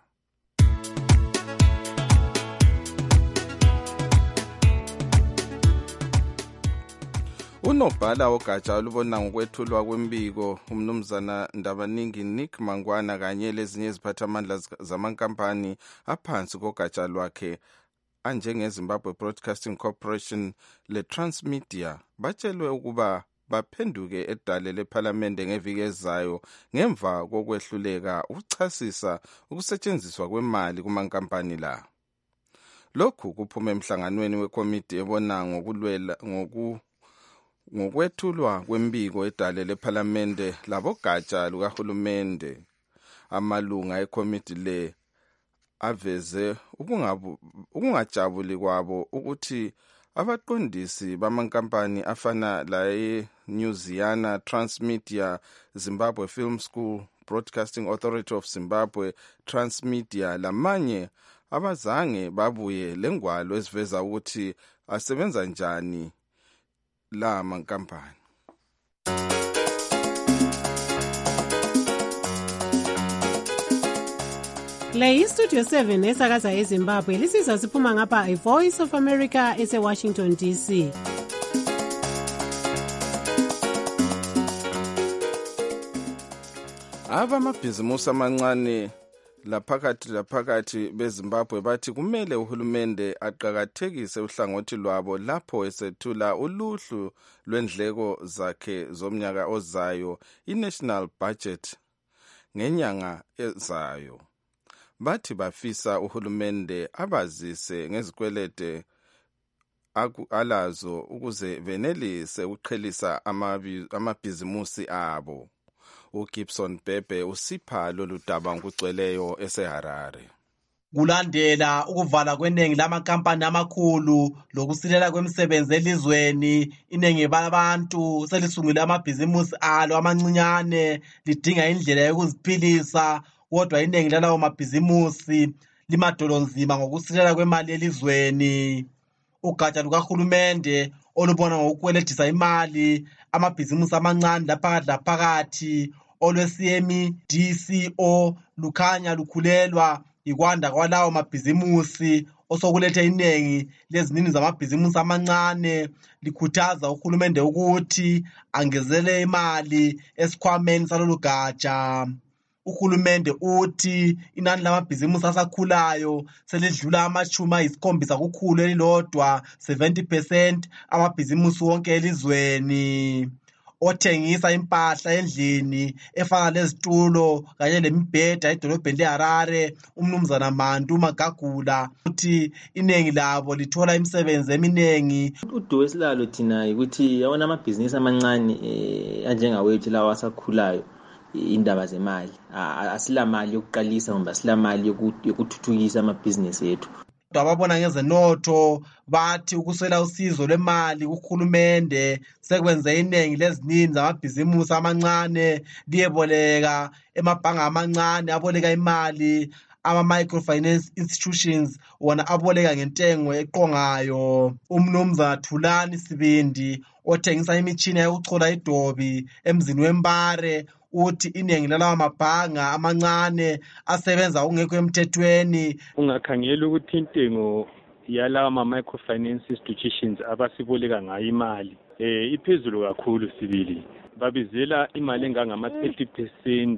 Speaker 17: Unobhala wogatsha olubona ngokwethulwa kwembiko umnumzana Ndabaningi Nick Mangwana kanye lezinye iziphathamandla zamankampani aphansi kogatsha lwakhe anjengeZimbabwe Broadcasting Corporation leTransmedia batshelwe ukuba baphenduke edale lephalamende ngeviki ezayo ngemva kokwehluleka ukuchasisa ukusetshenziswa kwemali kumankampani la. Lokhu kuphume emhlanganweni wekomiti ebona ngokwethulwa kwembiko edale lephalamende labogatsha lukahulumende. Amalunga ekomiti le aveze ukungajabuli kwabo ukuthi abaqondisi bamankampani afana la Newsiana, Transmedia, Zimbabwe Film School, Broadcasting Authority of Zimbabwe, Transmedia lamanye abazange babuye lengwalo eziveza ukuthi asebenza njani la mankampani.
Speaker 19: Le iStudio 7 esakaza eZimbabwe lisiza siphuma ngapha iVoice of America eseWashington DC.
Speaker 17: Abamabhizimusi amancane laphakathi beZimbabwe bathi kumele uhulumende aqakathekise uhlangothi lwabo lapho esethula uluhlu lwendleko zakhe zomnyaka ozayo iNational Budget ngenyanga ezayo. Bathi bafisa uhulumende abazise ngezikwelede alazo ukuze venelise ukuqhelisa amabhizimusi abo. uGibson Bebe usipha lolu daba ngokugcweleyo eseHarare.
Speaker 20: Kulandela ukuvala kweningi lamakampani amakhulu lokusilela kwemisebenzi elizweni, iningi labantu selisungule amabhizimusi alo amancinyane lidinga indlela yokuziphilisa, kodwa iningi lalawo mabhizimusi limadolonzima ngokusilela kwemali elizweni. Ugatsha lukahulumende olubona ngokukweletisa imali amabhizimusi amancane laphakathi olwe-CMDCO lukhanya lukhulelwa ikwanda kwalawo mabhizimusi osokulethe iningi lezinini zamabhizimusi amancane. Likhuthaza uhulumende ukuthi angezele imali esikhwameni salolu gatsha. Uhulumende uthi inani lamabhizimusi asakhulayo selidlula ama-70 kukhulu elilodwa 70% amabhizimusi wonke elizweni. Othengisa impahla endlini efana lezitulo kanye lemibheda edolobheni leHarare umnumzana Mandu Magagula uthi iningi labo lithola imisebenzi eminingi.
Speaker 21: Uduwe silalo thina ukuthi yawona amabhizinisi amancane anjengawethu lawa asakhulayo indaba zemali asilamali yokuqalisa ngoba asilamali yokuthuthukisa amabhizinisi ethu.
Speaker 20: Ababona ngezenotho bathi ukuswela usizo lwemali kuhulumende sekwenze iningi lezinini zamabhizimusi amancane liyeboleka emabhanga amancane aboleka imali ama-microfinance institutions wona aboleka ngentengo eqongayo. Umnumzana Thulani Sibindi othengisa imitshina yokuchola idobi emzini weMbare uthi iningi lalawa mabhanga amancane asebenza ungekho emthethweni.
Speaker 22: Ungakhangela ukuthi intengo yalawa ma-microfinance institutions abasiboleka ngayo imali iphezulu kakhulu sibili. Babizela imali engangama-30%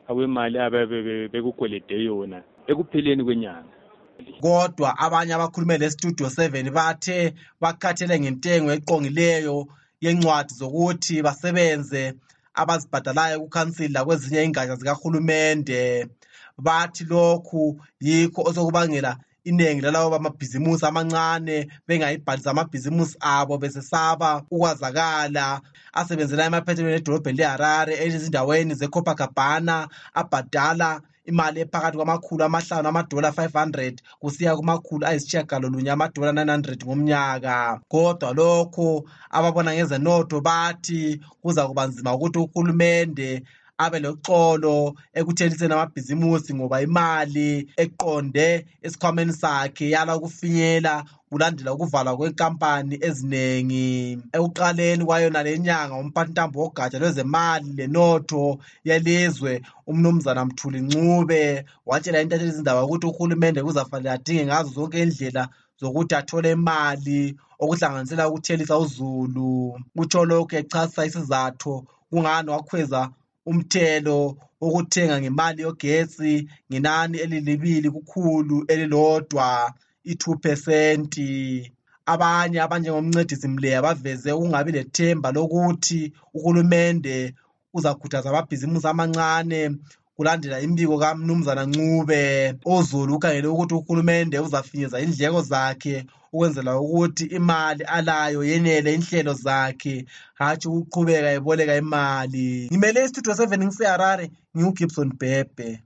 Speaker 22: akwemali abekugolede yona ekupheleni kwenyanga.
Speaker 20: Kodwa abanye abakhulume leStudio 7 bathe bakhathele ngentengo eqongileyo yencwadi zokuthi basebenze abazibhadalayo kukhansila kwezinye ingatsha zikahulumende. Bathi lokhu yikho osokubangela inengi lalabo bamabhizimusi amancane bengayibhalisa amabhizimusi abo besesaba ukwazakala. Asebenzela emaphethelweni edolobheni leHarare ezindaweni zeCopacabana abhadala imali ephakathi $500 $500 kusiya $900 ngomnyaka. Kodwa lokho ababona ngezenotho bathi kuza kuba nzima ukuthi uhulumende abe loxolo ekutheliseni amabhizimusi ngoba imali eqonde esikhwameni sakhe yala ukufinyela kulandela ukuvalwa kwenkampani ezinengi. Ekuqaleni kwayona lenyanga umphathintambo wogatsha lwezemali lenotho yelizwe umnumzana Mthuli Ncube watshela intatheli zindaba ukuthi uhulumende kuzafanele adinge ngazo zonke indlela zokuthi athole imali okuhlanganisela ukuthelisa uzulu. Utsho lokhu echasisa isizathu kungani wakhweza umthelo okuthenga ngemali yogetsi ngenani elilibili kukhulu elilodwa i2%. Abanye abanjengomncedisi Mleya baveze ukungabi lethemba lokuthi uhulumende uzakhuthaza amabhizimusi amancane kulandela imbiko kaMnumzana Ncube. Uzulu ukhangele ukuthi uhulumende uzafinyeza indleko zakhe ukwenzela ukuthi imali alayo yenele inhlelo zakhe hatshi ukuqhubeka eboleka imali. Ngimele iStudio 7 ngiseHarare, ngiuGibson Bhebhe.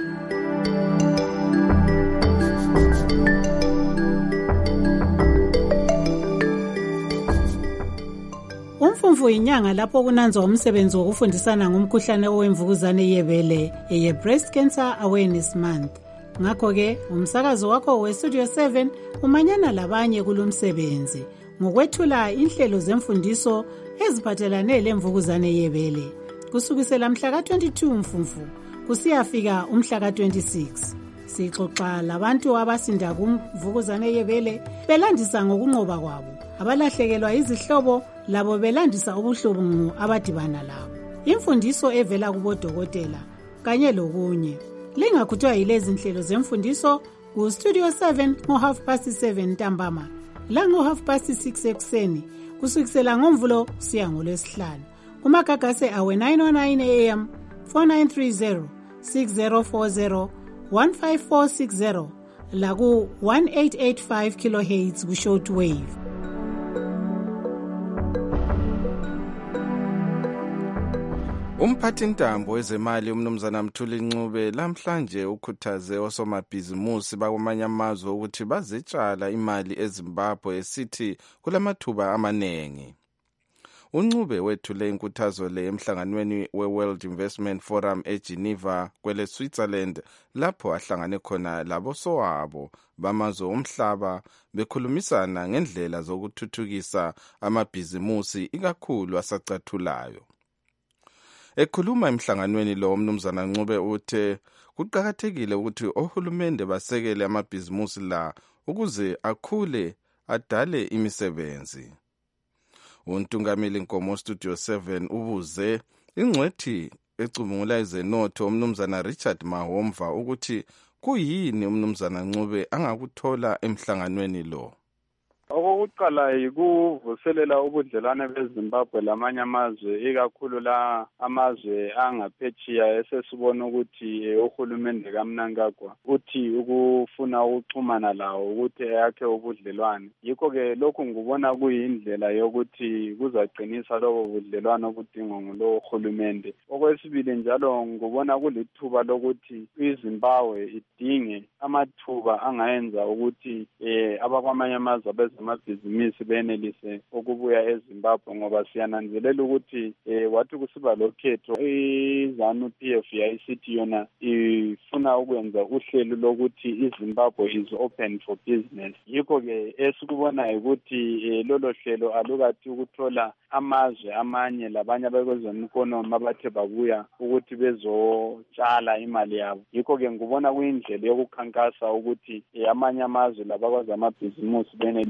Speaker 19: Umfumfu inyanga lapho kunanzwa umsebenzi wokufundisana ngomkhuhlane owemvukuzane yebele ye-Breast Cancer Awareness Month. Ngakho-ke umsakazo wakho weStudio 7 umanyana labanye kulomsebenzi ngokwethula inhlelo zemfundiso eziphathelane lemvukuzane yebele kusukisela mhla ka-22 Mfumfu kusiyafika umhla ka-26. Sixoxa labantu abasinda kumvukuzane yebele belandisa ngokunqoba kwabo, abalahlekelwa izihlobo labo belandisa ubuhlungu abadibana labo, imfundiso evela kubodokotela kanye lokunye. Lingakhuthwa yilezi nhlelo zemfundiso kuStudio 7 ngo-7:30 ntambama la ngo-6:30 ekuseni kusukisela ngoMvulo kusiya ngoLwesihlanu. Kumagagase awe 909 AM 4930 6040 15460 la ku 1885 kHz ku shortwave.
Speaker 17: Umphathintambo wezemali umnumzana Mthuli Ncube lamhlanje ukhuthaze osomabhizimusi bakwamanye amazwe ukuthi bazitshala imali eZimbabwe esithi kulamathuba amanengi. uNcube wethule inkuthazo le emhlanganweni we-World Investment Forum eGeneva kwele Switzerland lapho ahlangane khona labosowabo bamazwe omhlaba bekhulumisana ngendlela zokuthuthukisa amabhizimusi ikakhulu asacathulayo. Ekhuluma emhlanganweni lo umnumzana Ncube uthe kuqakathekile ukuthi ohulumende basekele amabhizimusi la ukuze akhule adale imisebenzi. Untungameli Nkomo Studio 7 ubuze ingcwethi ecubungula izenotho umnumzana Richard Mahomva ukuthi kuyini umnumzana Ncube angakuthola emhlanganweni lo.
Speaker 5: Okokuqala yikuvuselela ubudlelwane beZimbabwe lamanye amazwe ikakhulu la amazwe angaphetshiya esesibona ukuthi uhulumende kaMnangagwa uthi ukufuna ukuxhumana lawo ukuthi yakhe ubudlelwane. Yikho-ke lokhu ngibona kuyindlela yokuthi kuzaqinisa lobo budlelwane obudingwa ngulo uhulumende. Okwesibili njalo ngibona kulithuba lokuthi iZimbabwe idinge amathuba angayenza ukuthi abakwamanye amazwe amabhizimusi benelise ukubuya eZimbabwe ngoba siyananzelela ukuthi wathi kusiba lokhetho iZANU-PF yayisithi yona ifuna ukwenza uhlelo lokuthi iZimbabwe is open for business. Yikho-ke esikubonayo ukuthi lolo hlelo alukathi ukuthola amazwe amanye labanye abekwezemikonomi abathe babuya ukuthi bezotshala imali yabo. Yikho-ke ngibona kuyindlela yokukhankasa ukuthi amanye amazwe labakwazi amabhizimusi benelise ukubuya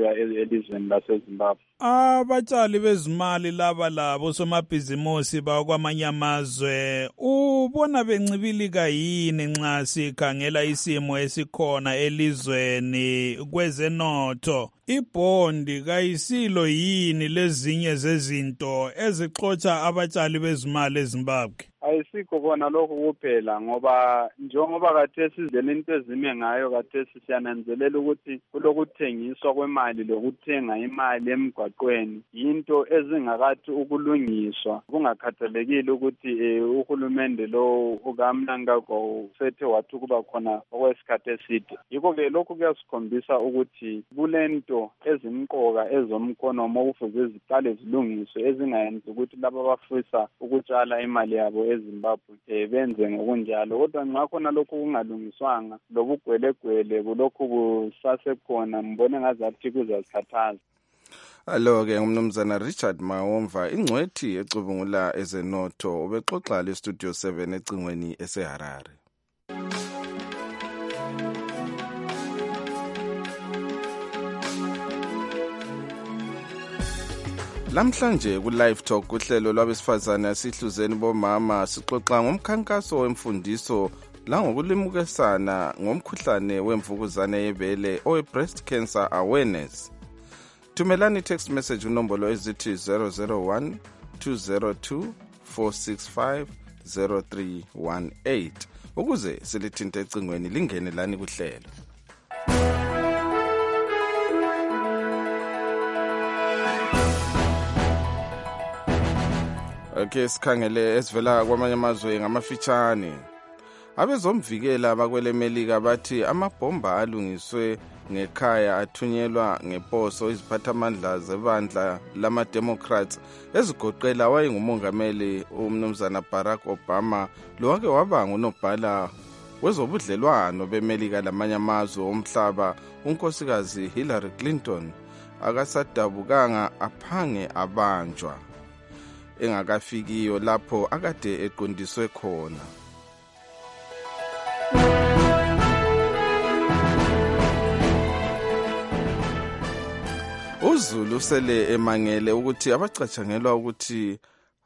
Speaker 5: kwenzeka elizweni laseZimbabwe.
Speaker 3: Abatshali bezimali laba labo somabhizimusi bakwamanye amazwe ubona bencibilika yini nxa sikhangela isimo esikhona elizweni kwezenotho? Ibhondi kayisilo yini lezinye zezinto ezixotsha abatshali bezimali eZimbabwe?
Speaker 5: Ayisikho kona lokho kuphela ngoba njengoba kathesi izindlela into ezime ngayo kathesi siyananzelela ukuthi kulokuthengiswa kwemali lokuthenga imali emgwaqweni into ezingakathi ukulungiswa kungakhathalekile ukuthi uhulumende lo ukaMnangagwa usethe wathi kuba khona okwesikhathi eside. Yikho-ke lokhu kuyasikhombisa ukuthi kulento ezimqoka ezomkhonomo okufuze ziqale zilungiswe ezingayenzi ukuthi laba abafisa ukutshala imali yabo eZimbabwe benze ngokunjalo. Kodwa nxa khona lokhu kungalungiswanga lobugwelegwele kulokhu kusasekhona mbone ngazathi kuzazikhathaza.
Speaker 17: Alo-ke umnumzana Richard Mawomva ingcwethi ecubungula ezenotho ubexoxa lestudio 7 ecingweni eseHarare. Lamhlanje ku-Live Talk uhlelo lwabesifazane asihluzeni bomama sixoxa ngomkhankaso wemfundiso langokulimukisana ngomkhuhlane wemvukuzane yebele owe-breast cancer awareness. Thumelani text message unombolo ezithi 001 202 465 0318 ukuze silithinte ecingweni lingene lani kuhlelo. Okay, sikhangele esivela kwamanye amazwe ngamafitshane. Abezomvikela bakwele Melika bathi amabhomba alungiswe ngekhaya athunyelwa ngeposo iziphathamandla zebandla lama-Democrats ezigoqela wayengumongameli umnumzana Barack Obama lowake waba ngunobhala wezobudlelwano beMelika lamanye amazwe omhlaba unkosikazi Hillary Clinton akasadabukanga aphange abanjwa engakafikiyo lapho akade eqondiswe khona. uZulu sele emangele ukuthi abacatshangelwa ukuthi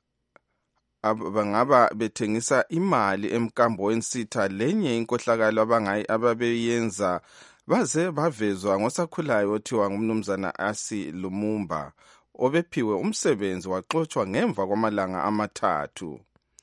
Speaker 17: bangaba bethengisa imali emkambo wensitha lenye inkohlakalo ababeyenza baze bavezwa ngosakhulayo othiwa ngumnumzana Asi Lumumba obephiwe umsebenzi waxoxwa ngemva kwamalanga amathathu.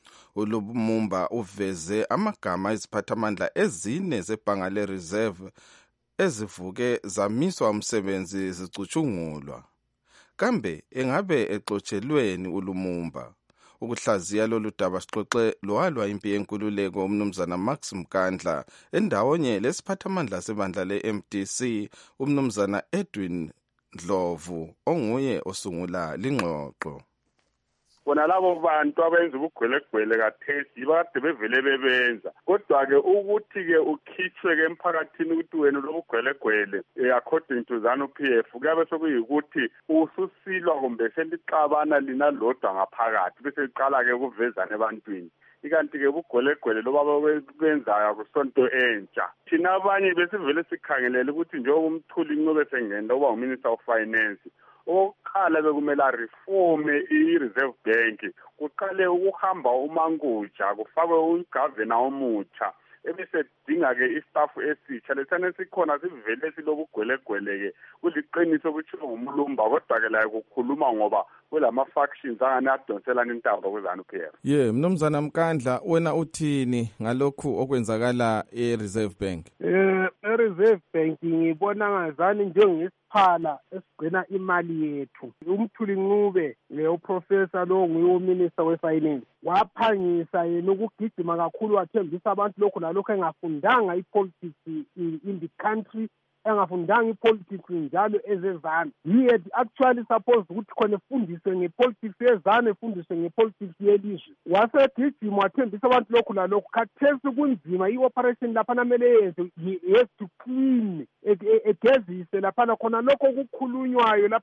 Speaker 17: uLumumba uveze amagama eziphathamandla ezine zebhanga le-reserve ezivuke zamiswa umsebenzi zicutshungulwa. Kambe engabe exotshelweni uLumumba? Ukuhlaziya lolu daba sixoxe lowalwa impi yenkululeko umnumzana Max Mkandla endawonye lesiphathamandla sebandla le-MDC umnumzana Edwin Ndlovu onguye osungula lingxoxo.
Speaker 6: Bona labo bantu abenza ubugwelegwele kathesi bade bevele bebenza kodwa-ke ukuthi-ke ukhitshwe-ke emphakathini ukuthi wena lobugwelegwele according to ZANU-PF kuyabe sekuyikuthi ususilwa kumbe selixabana lina lodwa ngaphakathi bese liqala-ke ukuvezana ebantwini. Ikanti-ke ubugwelegwele loba benzayo kusonto entsha. Thina abanye besivele sikhangelele ukuthi njengoba uMthuli Ncube sengena uba uMinister of Finance oqala bekumele reforme i-Reserve Bank kuqale ukuhamba umankuja kufakwe ugavana omutsha ebese dinga-ke istafu esitsha lesane sikhona sivele silobugwelegwele-ke kuliqiniso kuthiwa ngumlumba kodwa-ke layo kukhuluma ngoba kulama-factions angane adonselana intaba ku-ZANU-PF.
Speaker 17: Mnumzana Mkandla wena uthini ngalokhu okwenzakala e-Reserve Bank?
Speaker 7: E-Reserve Bank ngibona ngazani njengesiphala esigcina imali yethu. uMthuli Ncube uprofessor lo nguye uMinister we-Finance waphangisa yena ukugijima kakhulu wathembisa abantu lokhu lalokhu engafundanga ipolitics in the country engafundanga ipolitics njalo ezezana. He had actually supposed ukuthi khona efundiswe ngepolitics yezana efundiswe ngepolitics yelizwe. Wasegijima wathembisa abantu lokhu lalokhu khathesi kunzima i-operation laphana mele yenze he has to clean egezise laphana khona lokho kukhulunywayo lapha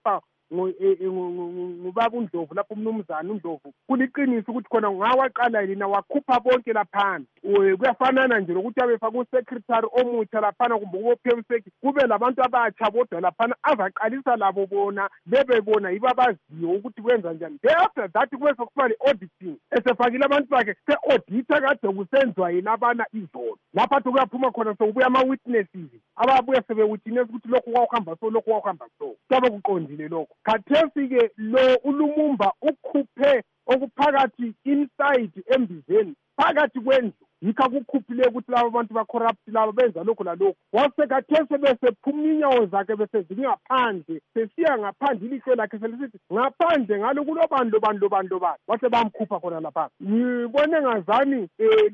Speaker 7: ngubaba uNdlovu lapho umnumzana uNdlovu kuliqiniso ukuthi khona ngawaqala yena wakhupha bonke laphana kuyafanana nje lokuthi abefaka usecretary omutsha laphana kumbe kubophemiseki kube labantu abatsha bodwa laphana azaqalisa labo bona bebebona yibo abaziyo ukuthi kwenza njani. After that kube sokuba le-auditing esefakile abantu bakhe se-audita kade kusenziwa yena abana izolo lapha athi kuyaphuma khona sokubuya ama-witnesses ababuya sebe-witness ukuthi lokhu kwawuhamba so lokhu kwawuhamba so kuyabe kuqondile lokho. Khathesi-ke lo uLumumba ukhuphe okuphakathi inside embizeni phakathi kwendlu yikho akukhuphile ukuthi laba bantu ba-corrupt laba benza lokhu lalokhu wasekathese besephuma inyawo zakhe besezini ngaphandle sesiya ngaphandle ilihlo lakhe selisithi ngaphandle ngalo kulobani wase bamkhupha khona lapha. Ngibone ngazani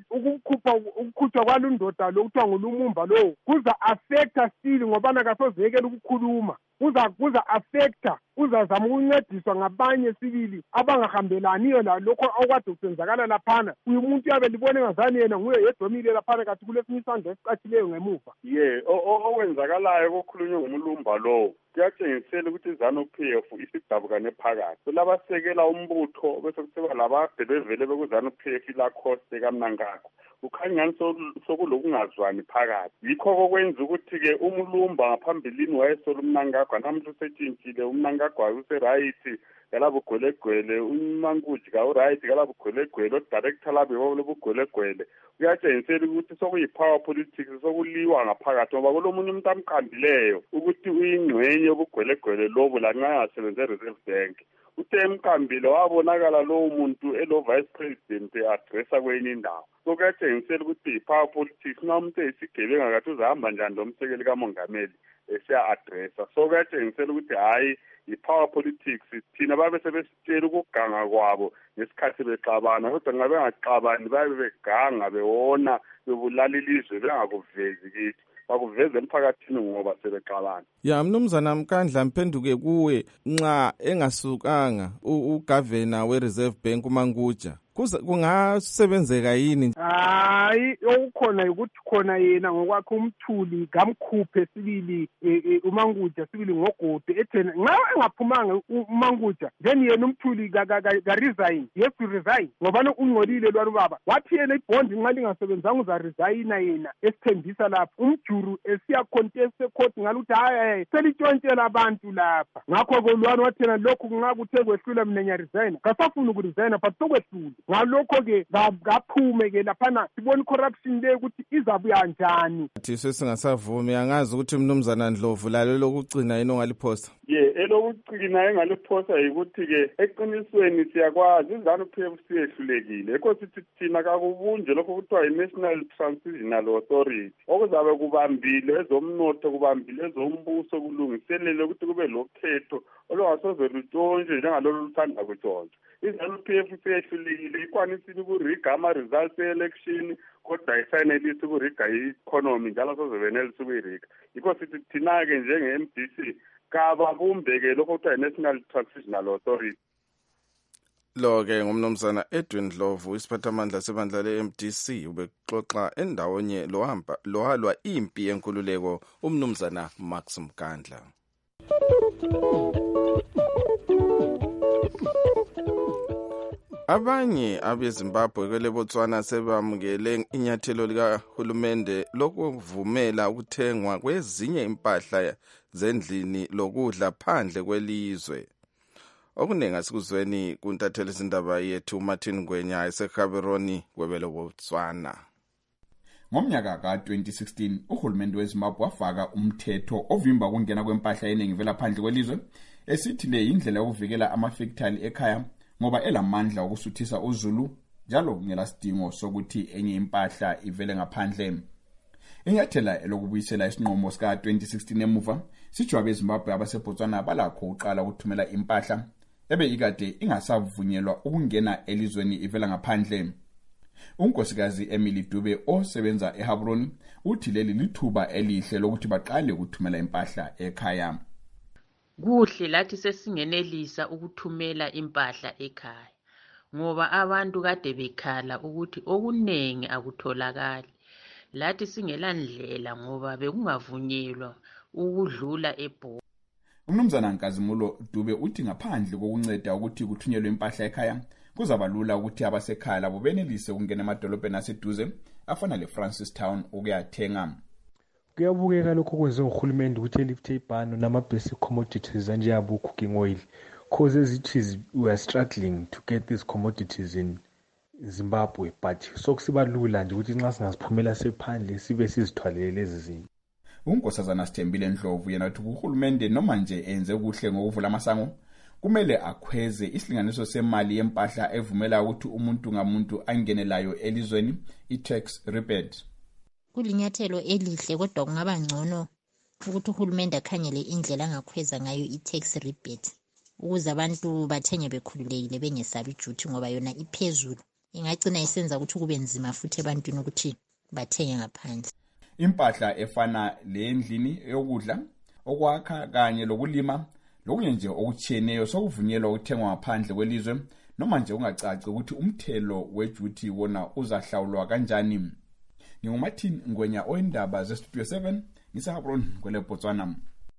Speaker 7: ukukhutshwa kwalundoda lo kuthiwa nguLumumba lowo kuza affecta still ngobana kasozekela ukukhuluma kuza affecta uzazama ukuncediswa ngabanye sibili abangahambelaniyo lalokho okwade kusenzakala laphana. Umuntu yabe libone ngazani yena nguye yedomile laphana kathi kulesinye isandla esicatshileyo ngemuva.
Speaker 6: Okwenzakalayo kokhulunywe ngumlumba lowo kuyatshengisela ukuthi iZANU-PF isidabukane phakathi labasekela umbutho bese kuthiwa labade bevele bekuzANU-PF ilakhoste kaMnangagwa kukhanya sokulokungazwani phakathi. Yikho kokwenza ukuthi-ke umlumba ngaphambilini wayesola uMnangagwa namuntu usetshintshile uMnangagwa userayithi kalabugwelegwele uManguji kawurayithi kalabugwelegwele odirector labo lobugwelegwele kuyatshengisela ukuthi sokuyi-power politics sokuliwa ngaphakathi ngoba kulomunye umuntu amqambileyo ukuthi uyingxenye yobugwelegwele lobo lanxa engasebenze e-Reserve Bank. Uthe emqambile wabonakala lowo muntu elo-vice president adressa kwenye indawo. So kuyatshengisela ukuthi i-power politics noma umuntu eyisigebenga kathi uzahamba njani lo msekeli kamongameli esiya-adressa. So kuyatshengisela ukuthi hhayi i-power politics thina babe sebesitshela ukuganga kwabo ngesikhathi bexabana kodwa ngabe bengaxabani babe beganga bewona bebulala ilizwe bengakuvezi kithi bakuveze emphakathini ngoba sebexabana.
Speaker 17: Mnumzana Mkandla mphenduke kuwe nxa engasukanga ugavana we-Reserve Bank uManguja kungasebenzeka yini?
Speaker 7: Hayi okukhona ukuthi khona yena ngokwakhe umthuli kamkhuphe sibili uManguja sibili ngogode ethena nxa engaphumanga uManguja then yena umthuli ka resign. Yes to resign ngoba ungcolile lwalo baba wathi yena ibond nxa lingasebenzanga uza resign yena esithembisa lapha umjuru esiya contest court ngaluthi hayi selitshontshela abantu lapha ngakho kolwani wathena lokhu kungakuthe kwehlula mina nya resign kasafuna ukuresign but sokwehlula ngalokho-ke kaphume-ke laphana sibona i-corruption le ukuthi izabuya njani.
Speaker 17: Sesingasavumi angazi ukuthi mnumzana Ndlovu lalo lokugcina yini ongaliphosa.
Speaker 6: Elokugcina engaliphosa yikuthi-ke eqinisweni siyakwazi iZANU-PF siyehlulekile ekho sithi thina kakubunje lokho kuthiwa i-National Transitional Authority okuzabe kubambile ezomnotho kubambile ezombuso kulungiselele ukuthi kube lokhetho olungasoze lutshontshwe njengalolu luthanda kutshontshwa. iZANU-PF siyehlulekile ikwanisile ukuriga ama-results e-election kodwa isayinelisi ukuriga i-economy njalo sozebenelisa ukuyiriga. Yikho sithi thina-ke njenge-MDC kababumbeke lokho kuthiwa i-National Transitional Authority.
Speaker 17: Lo-ke ngumnumzana Edwin Ndlovu isiphathamandla sebandla le-MDC ubexoxa endawonye lohalwa impi yenkululeko umnumzana Max Mkandla. Abanye abeZimbabwe kwele Botswana sebamukele inyathelo likahulumende lokuvumela ukuthengwa kwezinye impahla zendlini lokudla phandle kwelizwe. Okuningi asikuzweni kuntatheli izindaba yethu Martin Ngwenya eseKhabironi kwebele Botswana.
Speaker 4: Ngomnyaka ka-2016 uhulumende weZimbabwe wafaka umthetho ovimba ukungena kwempahla eningi vela phandle kwelizwe esithi le indlela yokuvikela amafactory ekhaya ngoba elamandla okusuthisa uZulu njalo ngelasidingo sokuthi enye impahla ivele ngaphandle. Inyathela elokubuyisela isinqumo sika 2016 emuva sijwabe eZimbabwe abaseBotswana balakho uqala ukuthumela impahla ebe ikade ingasavunyelwa ukungena elizweni ivela ngaphandle. Unkosikazi Emily Dube osebenza eHabron uthi leli lithuba elihle lokuthi baqale ukuthumela impahla ekhaya.
Speaker 8: Kuhle lathi sesingenelisa ukuthumela impahla ekhaya ngoba abantu kade bekhala ukuthi okunengi akutholakali. Lathi singelandlela ngoba bekungavunyelwa ukudlula eBhola.
Speaker 4: Umnumzana Nkazimulo Dube uthi ngaphandle kokunceda ukuthi kuthunyelwe impahla ekhaya kuzaba lula ukuthi abasekhaya labo benelise ukungena emadolobheni aseduze afana leFrancistown ukuyathenga.
Speaker 10: Kuyabukeka lokho kwenze uhulumende ukuthi elifte ibhano nama-basic commodities anjengabo cooking oil, cause as it is we are struggling to get these commodities in Zimbabwe, but sokusiba lula nje ukuthi nxa singaziphumela sephandle sibe sizithwalele lezi zinto.
Speaker 4: UNkosazana Sithembile Ndlovu yena uthi uhulumende noma nje enze kuhle ngokuvula amasango kumele akhweze isilinganiso semali yempahla evumela ukuthi umuntu ngamuntu angenelayo elizweni i-tax rebate.
Speaker 11: Kulinyathelo elihle kodwa kungaba ngcono ukuthi uhulumende akhangele indlela angakhweza ngayo i-tax rebate ukuze abantu bathenge bekhululekile bengesabi ijuthi ngoba yona iphezulu ingagcina isenza ukuthi kube nzima futhi ebantwini ukuthi bathenge ngaphandle.
Speaker 4: Impahla efana lendlini yokudla okwakha kanye lokulima lokunye nje okutshiyeneyo sokuvunyelwa ukuthengwa ngaphandle kwelizwe noma nje ungacaci ukuthi umthelo wejuthi wona uzahlawulwa kanjani. NginguMartin Ngwenya oindaba zeStudio 7 ngiseHabron kwele Botswana.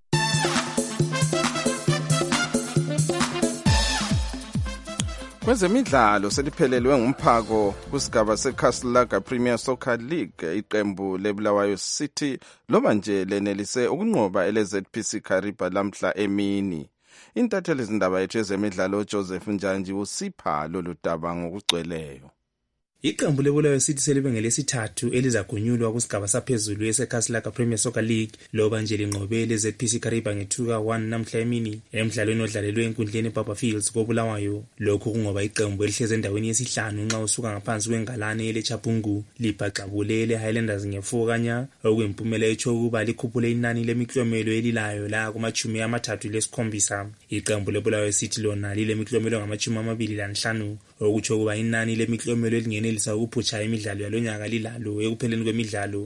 Speaker 17: Kwezemidlalo seliphelelwe ngumphako kusigaba seCastle Premier Soccer League. Iqembu leBulawayo City loba nje lenelise ukunqoba eleZPC Kariba lamhla emini. Intatheli izindaba yethu ezemidlalo Joseph Njanji usipha lolu daba ngokugcweleyo.
Speaker 23: Iqembu leBulawayo City selibe ngelesithathu elizagonyulwa kusigaba saphezulu yeCastle Premier Soccer League loba nje linqobele ZPC Kariba nge2-1 namhla emini emidlalweni odlalelwe enkundleni eBaba Fields koBulawayo. Lokhu kungoba iqembu elihleze endaweni yesihlanu nxa usuka ngaphansi kwengalane eleChabungu libhaqabule leHighlanders nge4-0 okuyimpumelelo etsho ukuba likhuphule inani lemiklomelo elilayo la kuma-37. Iqembu leBulawayo City lona lilemiklomelo ngama-25 okutsho ukuba inani lemiklomelo elingenelisa ukuphutsha imidlalo yalonyaka lilalo ekupheleni kwemidlalo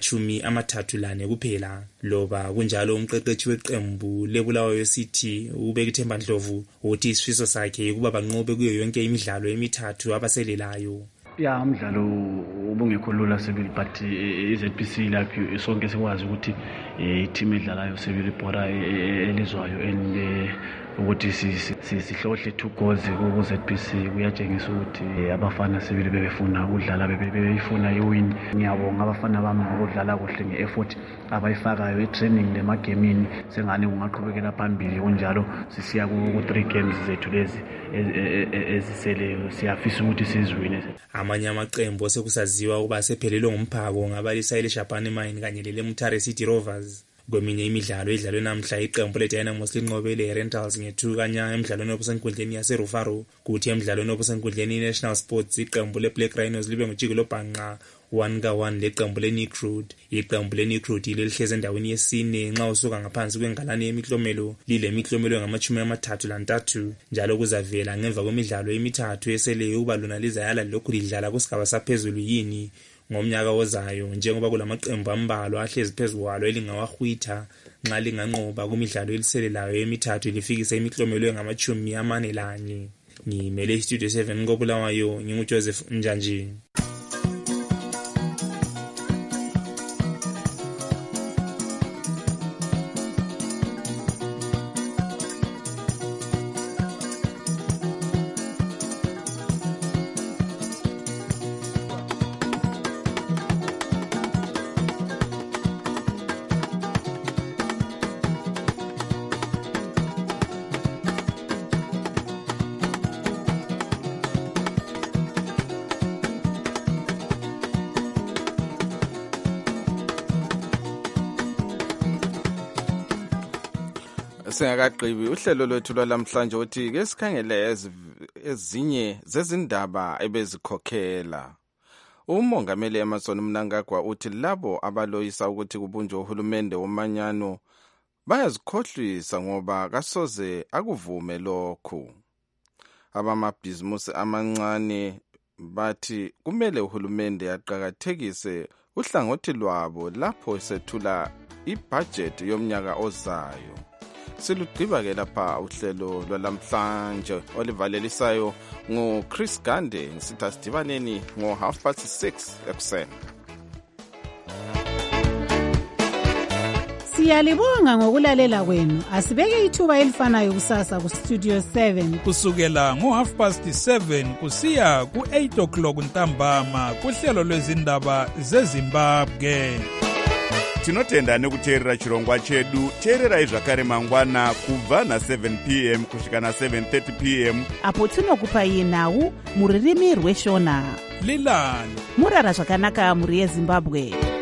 Speaker 23: ngama-34 kuphela. Loba kunjalo umqeqeshi weqembu leBulawayo City uBekithemba Ndlovu uthi isifiso sakhe ukuba banqobe kuyo yonke imidlalo emithathu abaselelayo.
Speaker 24: Ya umdlalo ubungekho lula sebili but iZPC lapho sonke sikwazi ukuthi i-team edlalayo sebili ibhora elizwayo ukuthi sihlohle 2 goals ku-ZPC kuyatshengisa ukuthi abafana sebili bebefuna ukudlala bebefuna iwin. Ngiyabonga abafana bami ngokudlala kuhle nge-effort abayifakayo i-training nemagemini sengane kungaqhubekela phambili kunjalo sisiya ku-3 games zethu lezi eziseleyo siyafisa ukuthi siziwine.
Speaker 23: Amanye amaqembu osekusaziwa ukuba sephelelwe ngumphako ngabalisa eleShabane Mine kanye leMutare City Rovers. Kweminye imidlalo edlalwe namhla iqembu leDynamos linqobele iRentals nge2-0 emidlalweni obusenkundleni yaseRufaro, kuthi emidlalweni obusenkundleni iNational Sports iqembu leBlack Rhinos libe ngujikelo bhanqa 1-1 leqembu leNikrud. Iqembu leNikrud lelihleze endaweni yesine nxa usuka ngaphansi kwengalane yemiklomelo lilemiklomelo ngama-33 njalo kuzavela ngemva kwemidlalo emithathu eseleyo ukuba lona lizayala lokhu lidlala kusigaba saphezulu yini ngomnyaka ozayo njengoba kulamaqembu ambalwa ahlezi phezulu kwalo elingawahwitha nxa linganqoba kumidlalo eliselelayo emithathu lifikise imiklomelo ngama-41. Ngimele iStudio 7 koBulawayo nginguJoseph Njanji.
Speaker 17: Singakaqhibi uhlelo lwethu lwalamhlanje uthi ke sikhangele ezinye zezindaba ebezikhokhela. Umongameli Emmerson Mnangagwa uthi labo abaloyisa ukuthi kubunjwe uhulumende womanyano bayazikhohlisa ngoba kasoze akuvume lokhu. Abamabhizimusi amancane bathi kumele uhulumende aqhakathekise uhlangothi lwabo lapho sethula ibudget yomnyaka ozayo. Silugqiba ke lapha uhlelo lwalamhlanje olivalelisayo ngoChris Gande ngisitha sidibaneni ngo6:30 ekuseni.
Speaker 19: Siyalibonga ngokulalela kwenu. Asibeke ithuba elifanayo kusasa kuStudio 7
Speaker 3: kusukela ngo7:30 kusiya ku8 ntambama kuhlelo lwezindaba zeZimbabwe.
Speaker 1: Tinotenda nekuteerera chirongwa chedu. Teererai zvakare mangwana kubva na7 p.m. kusvika na7:30 p.m.
Speaker 2: apo tinokupai nhau muririmi rweshona.
Speaker 3: Lilani
Speaker 2: murara zvakanaka muri yeZimbabwe.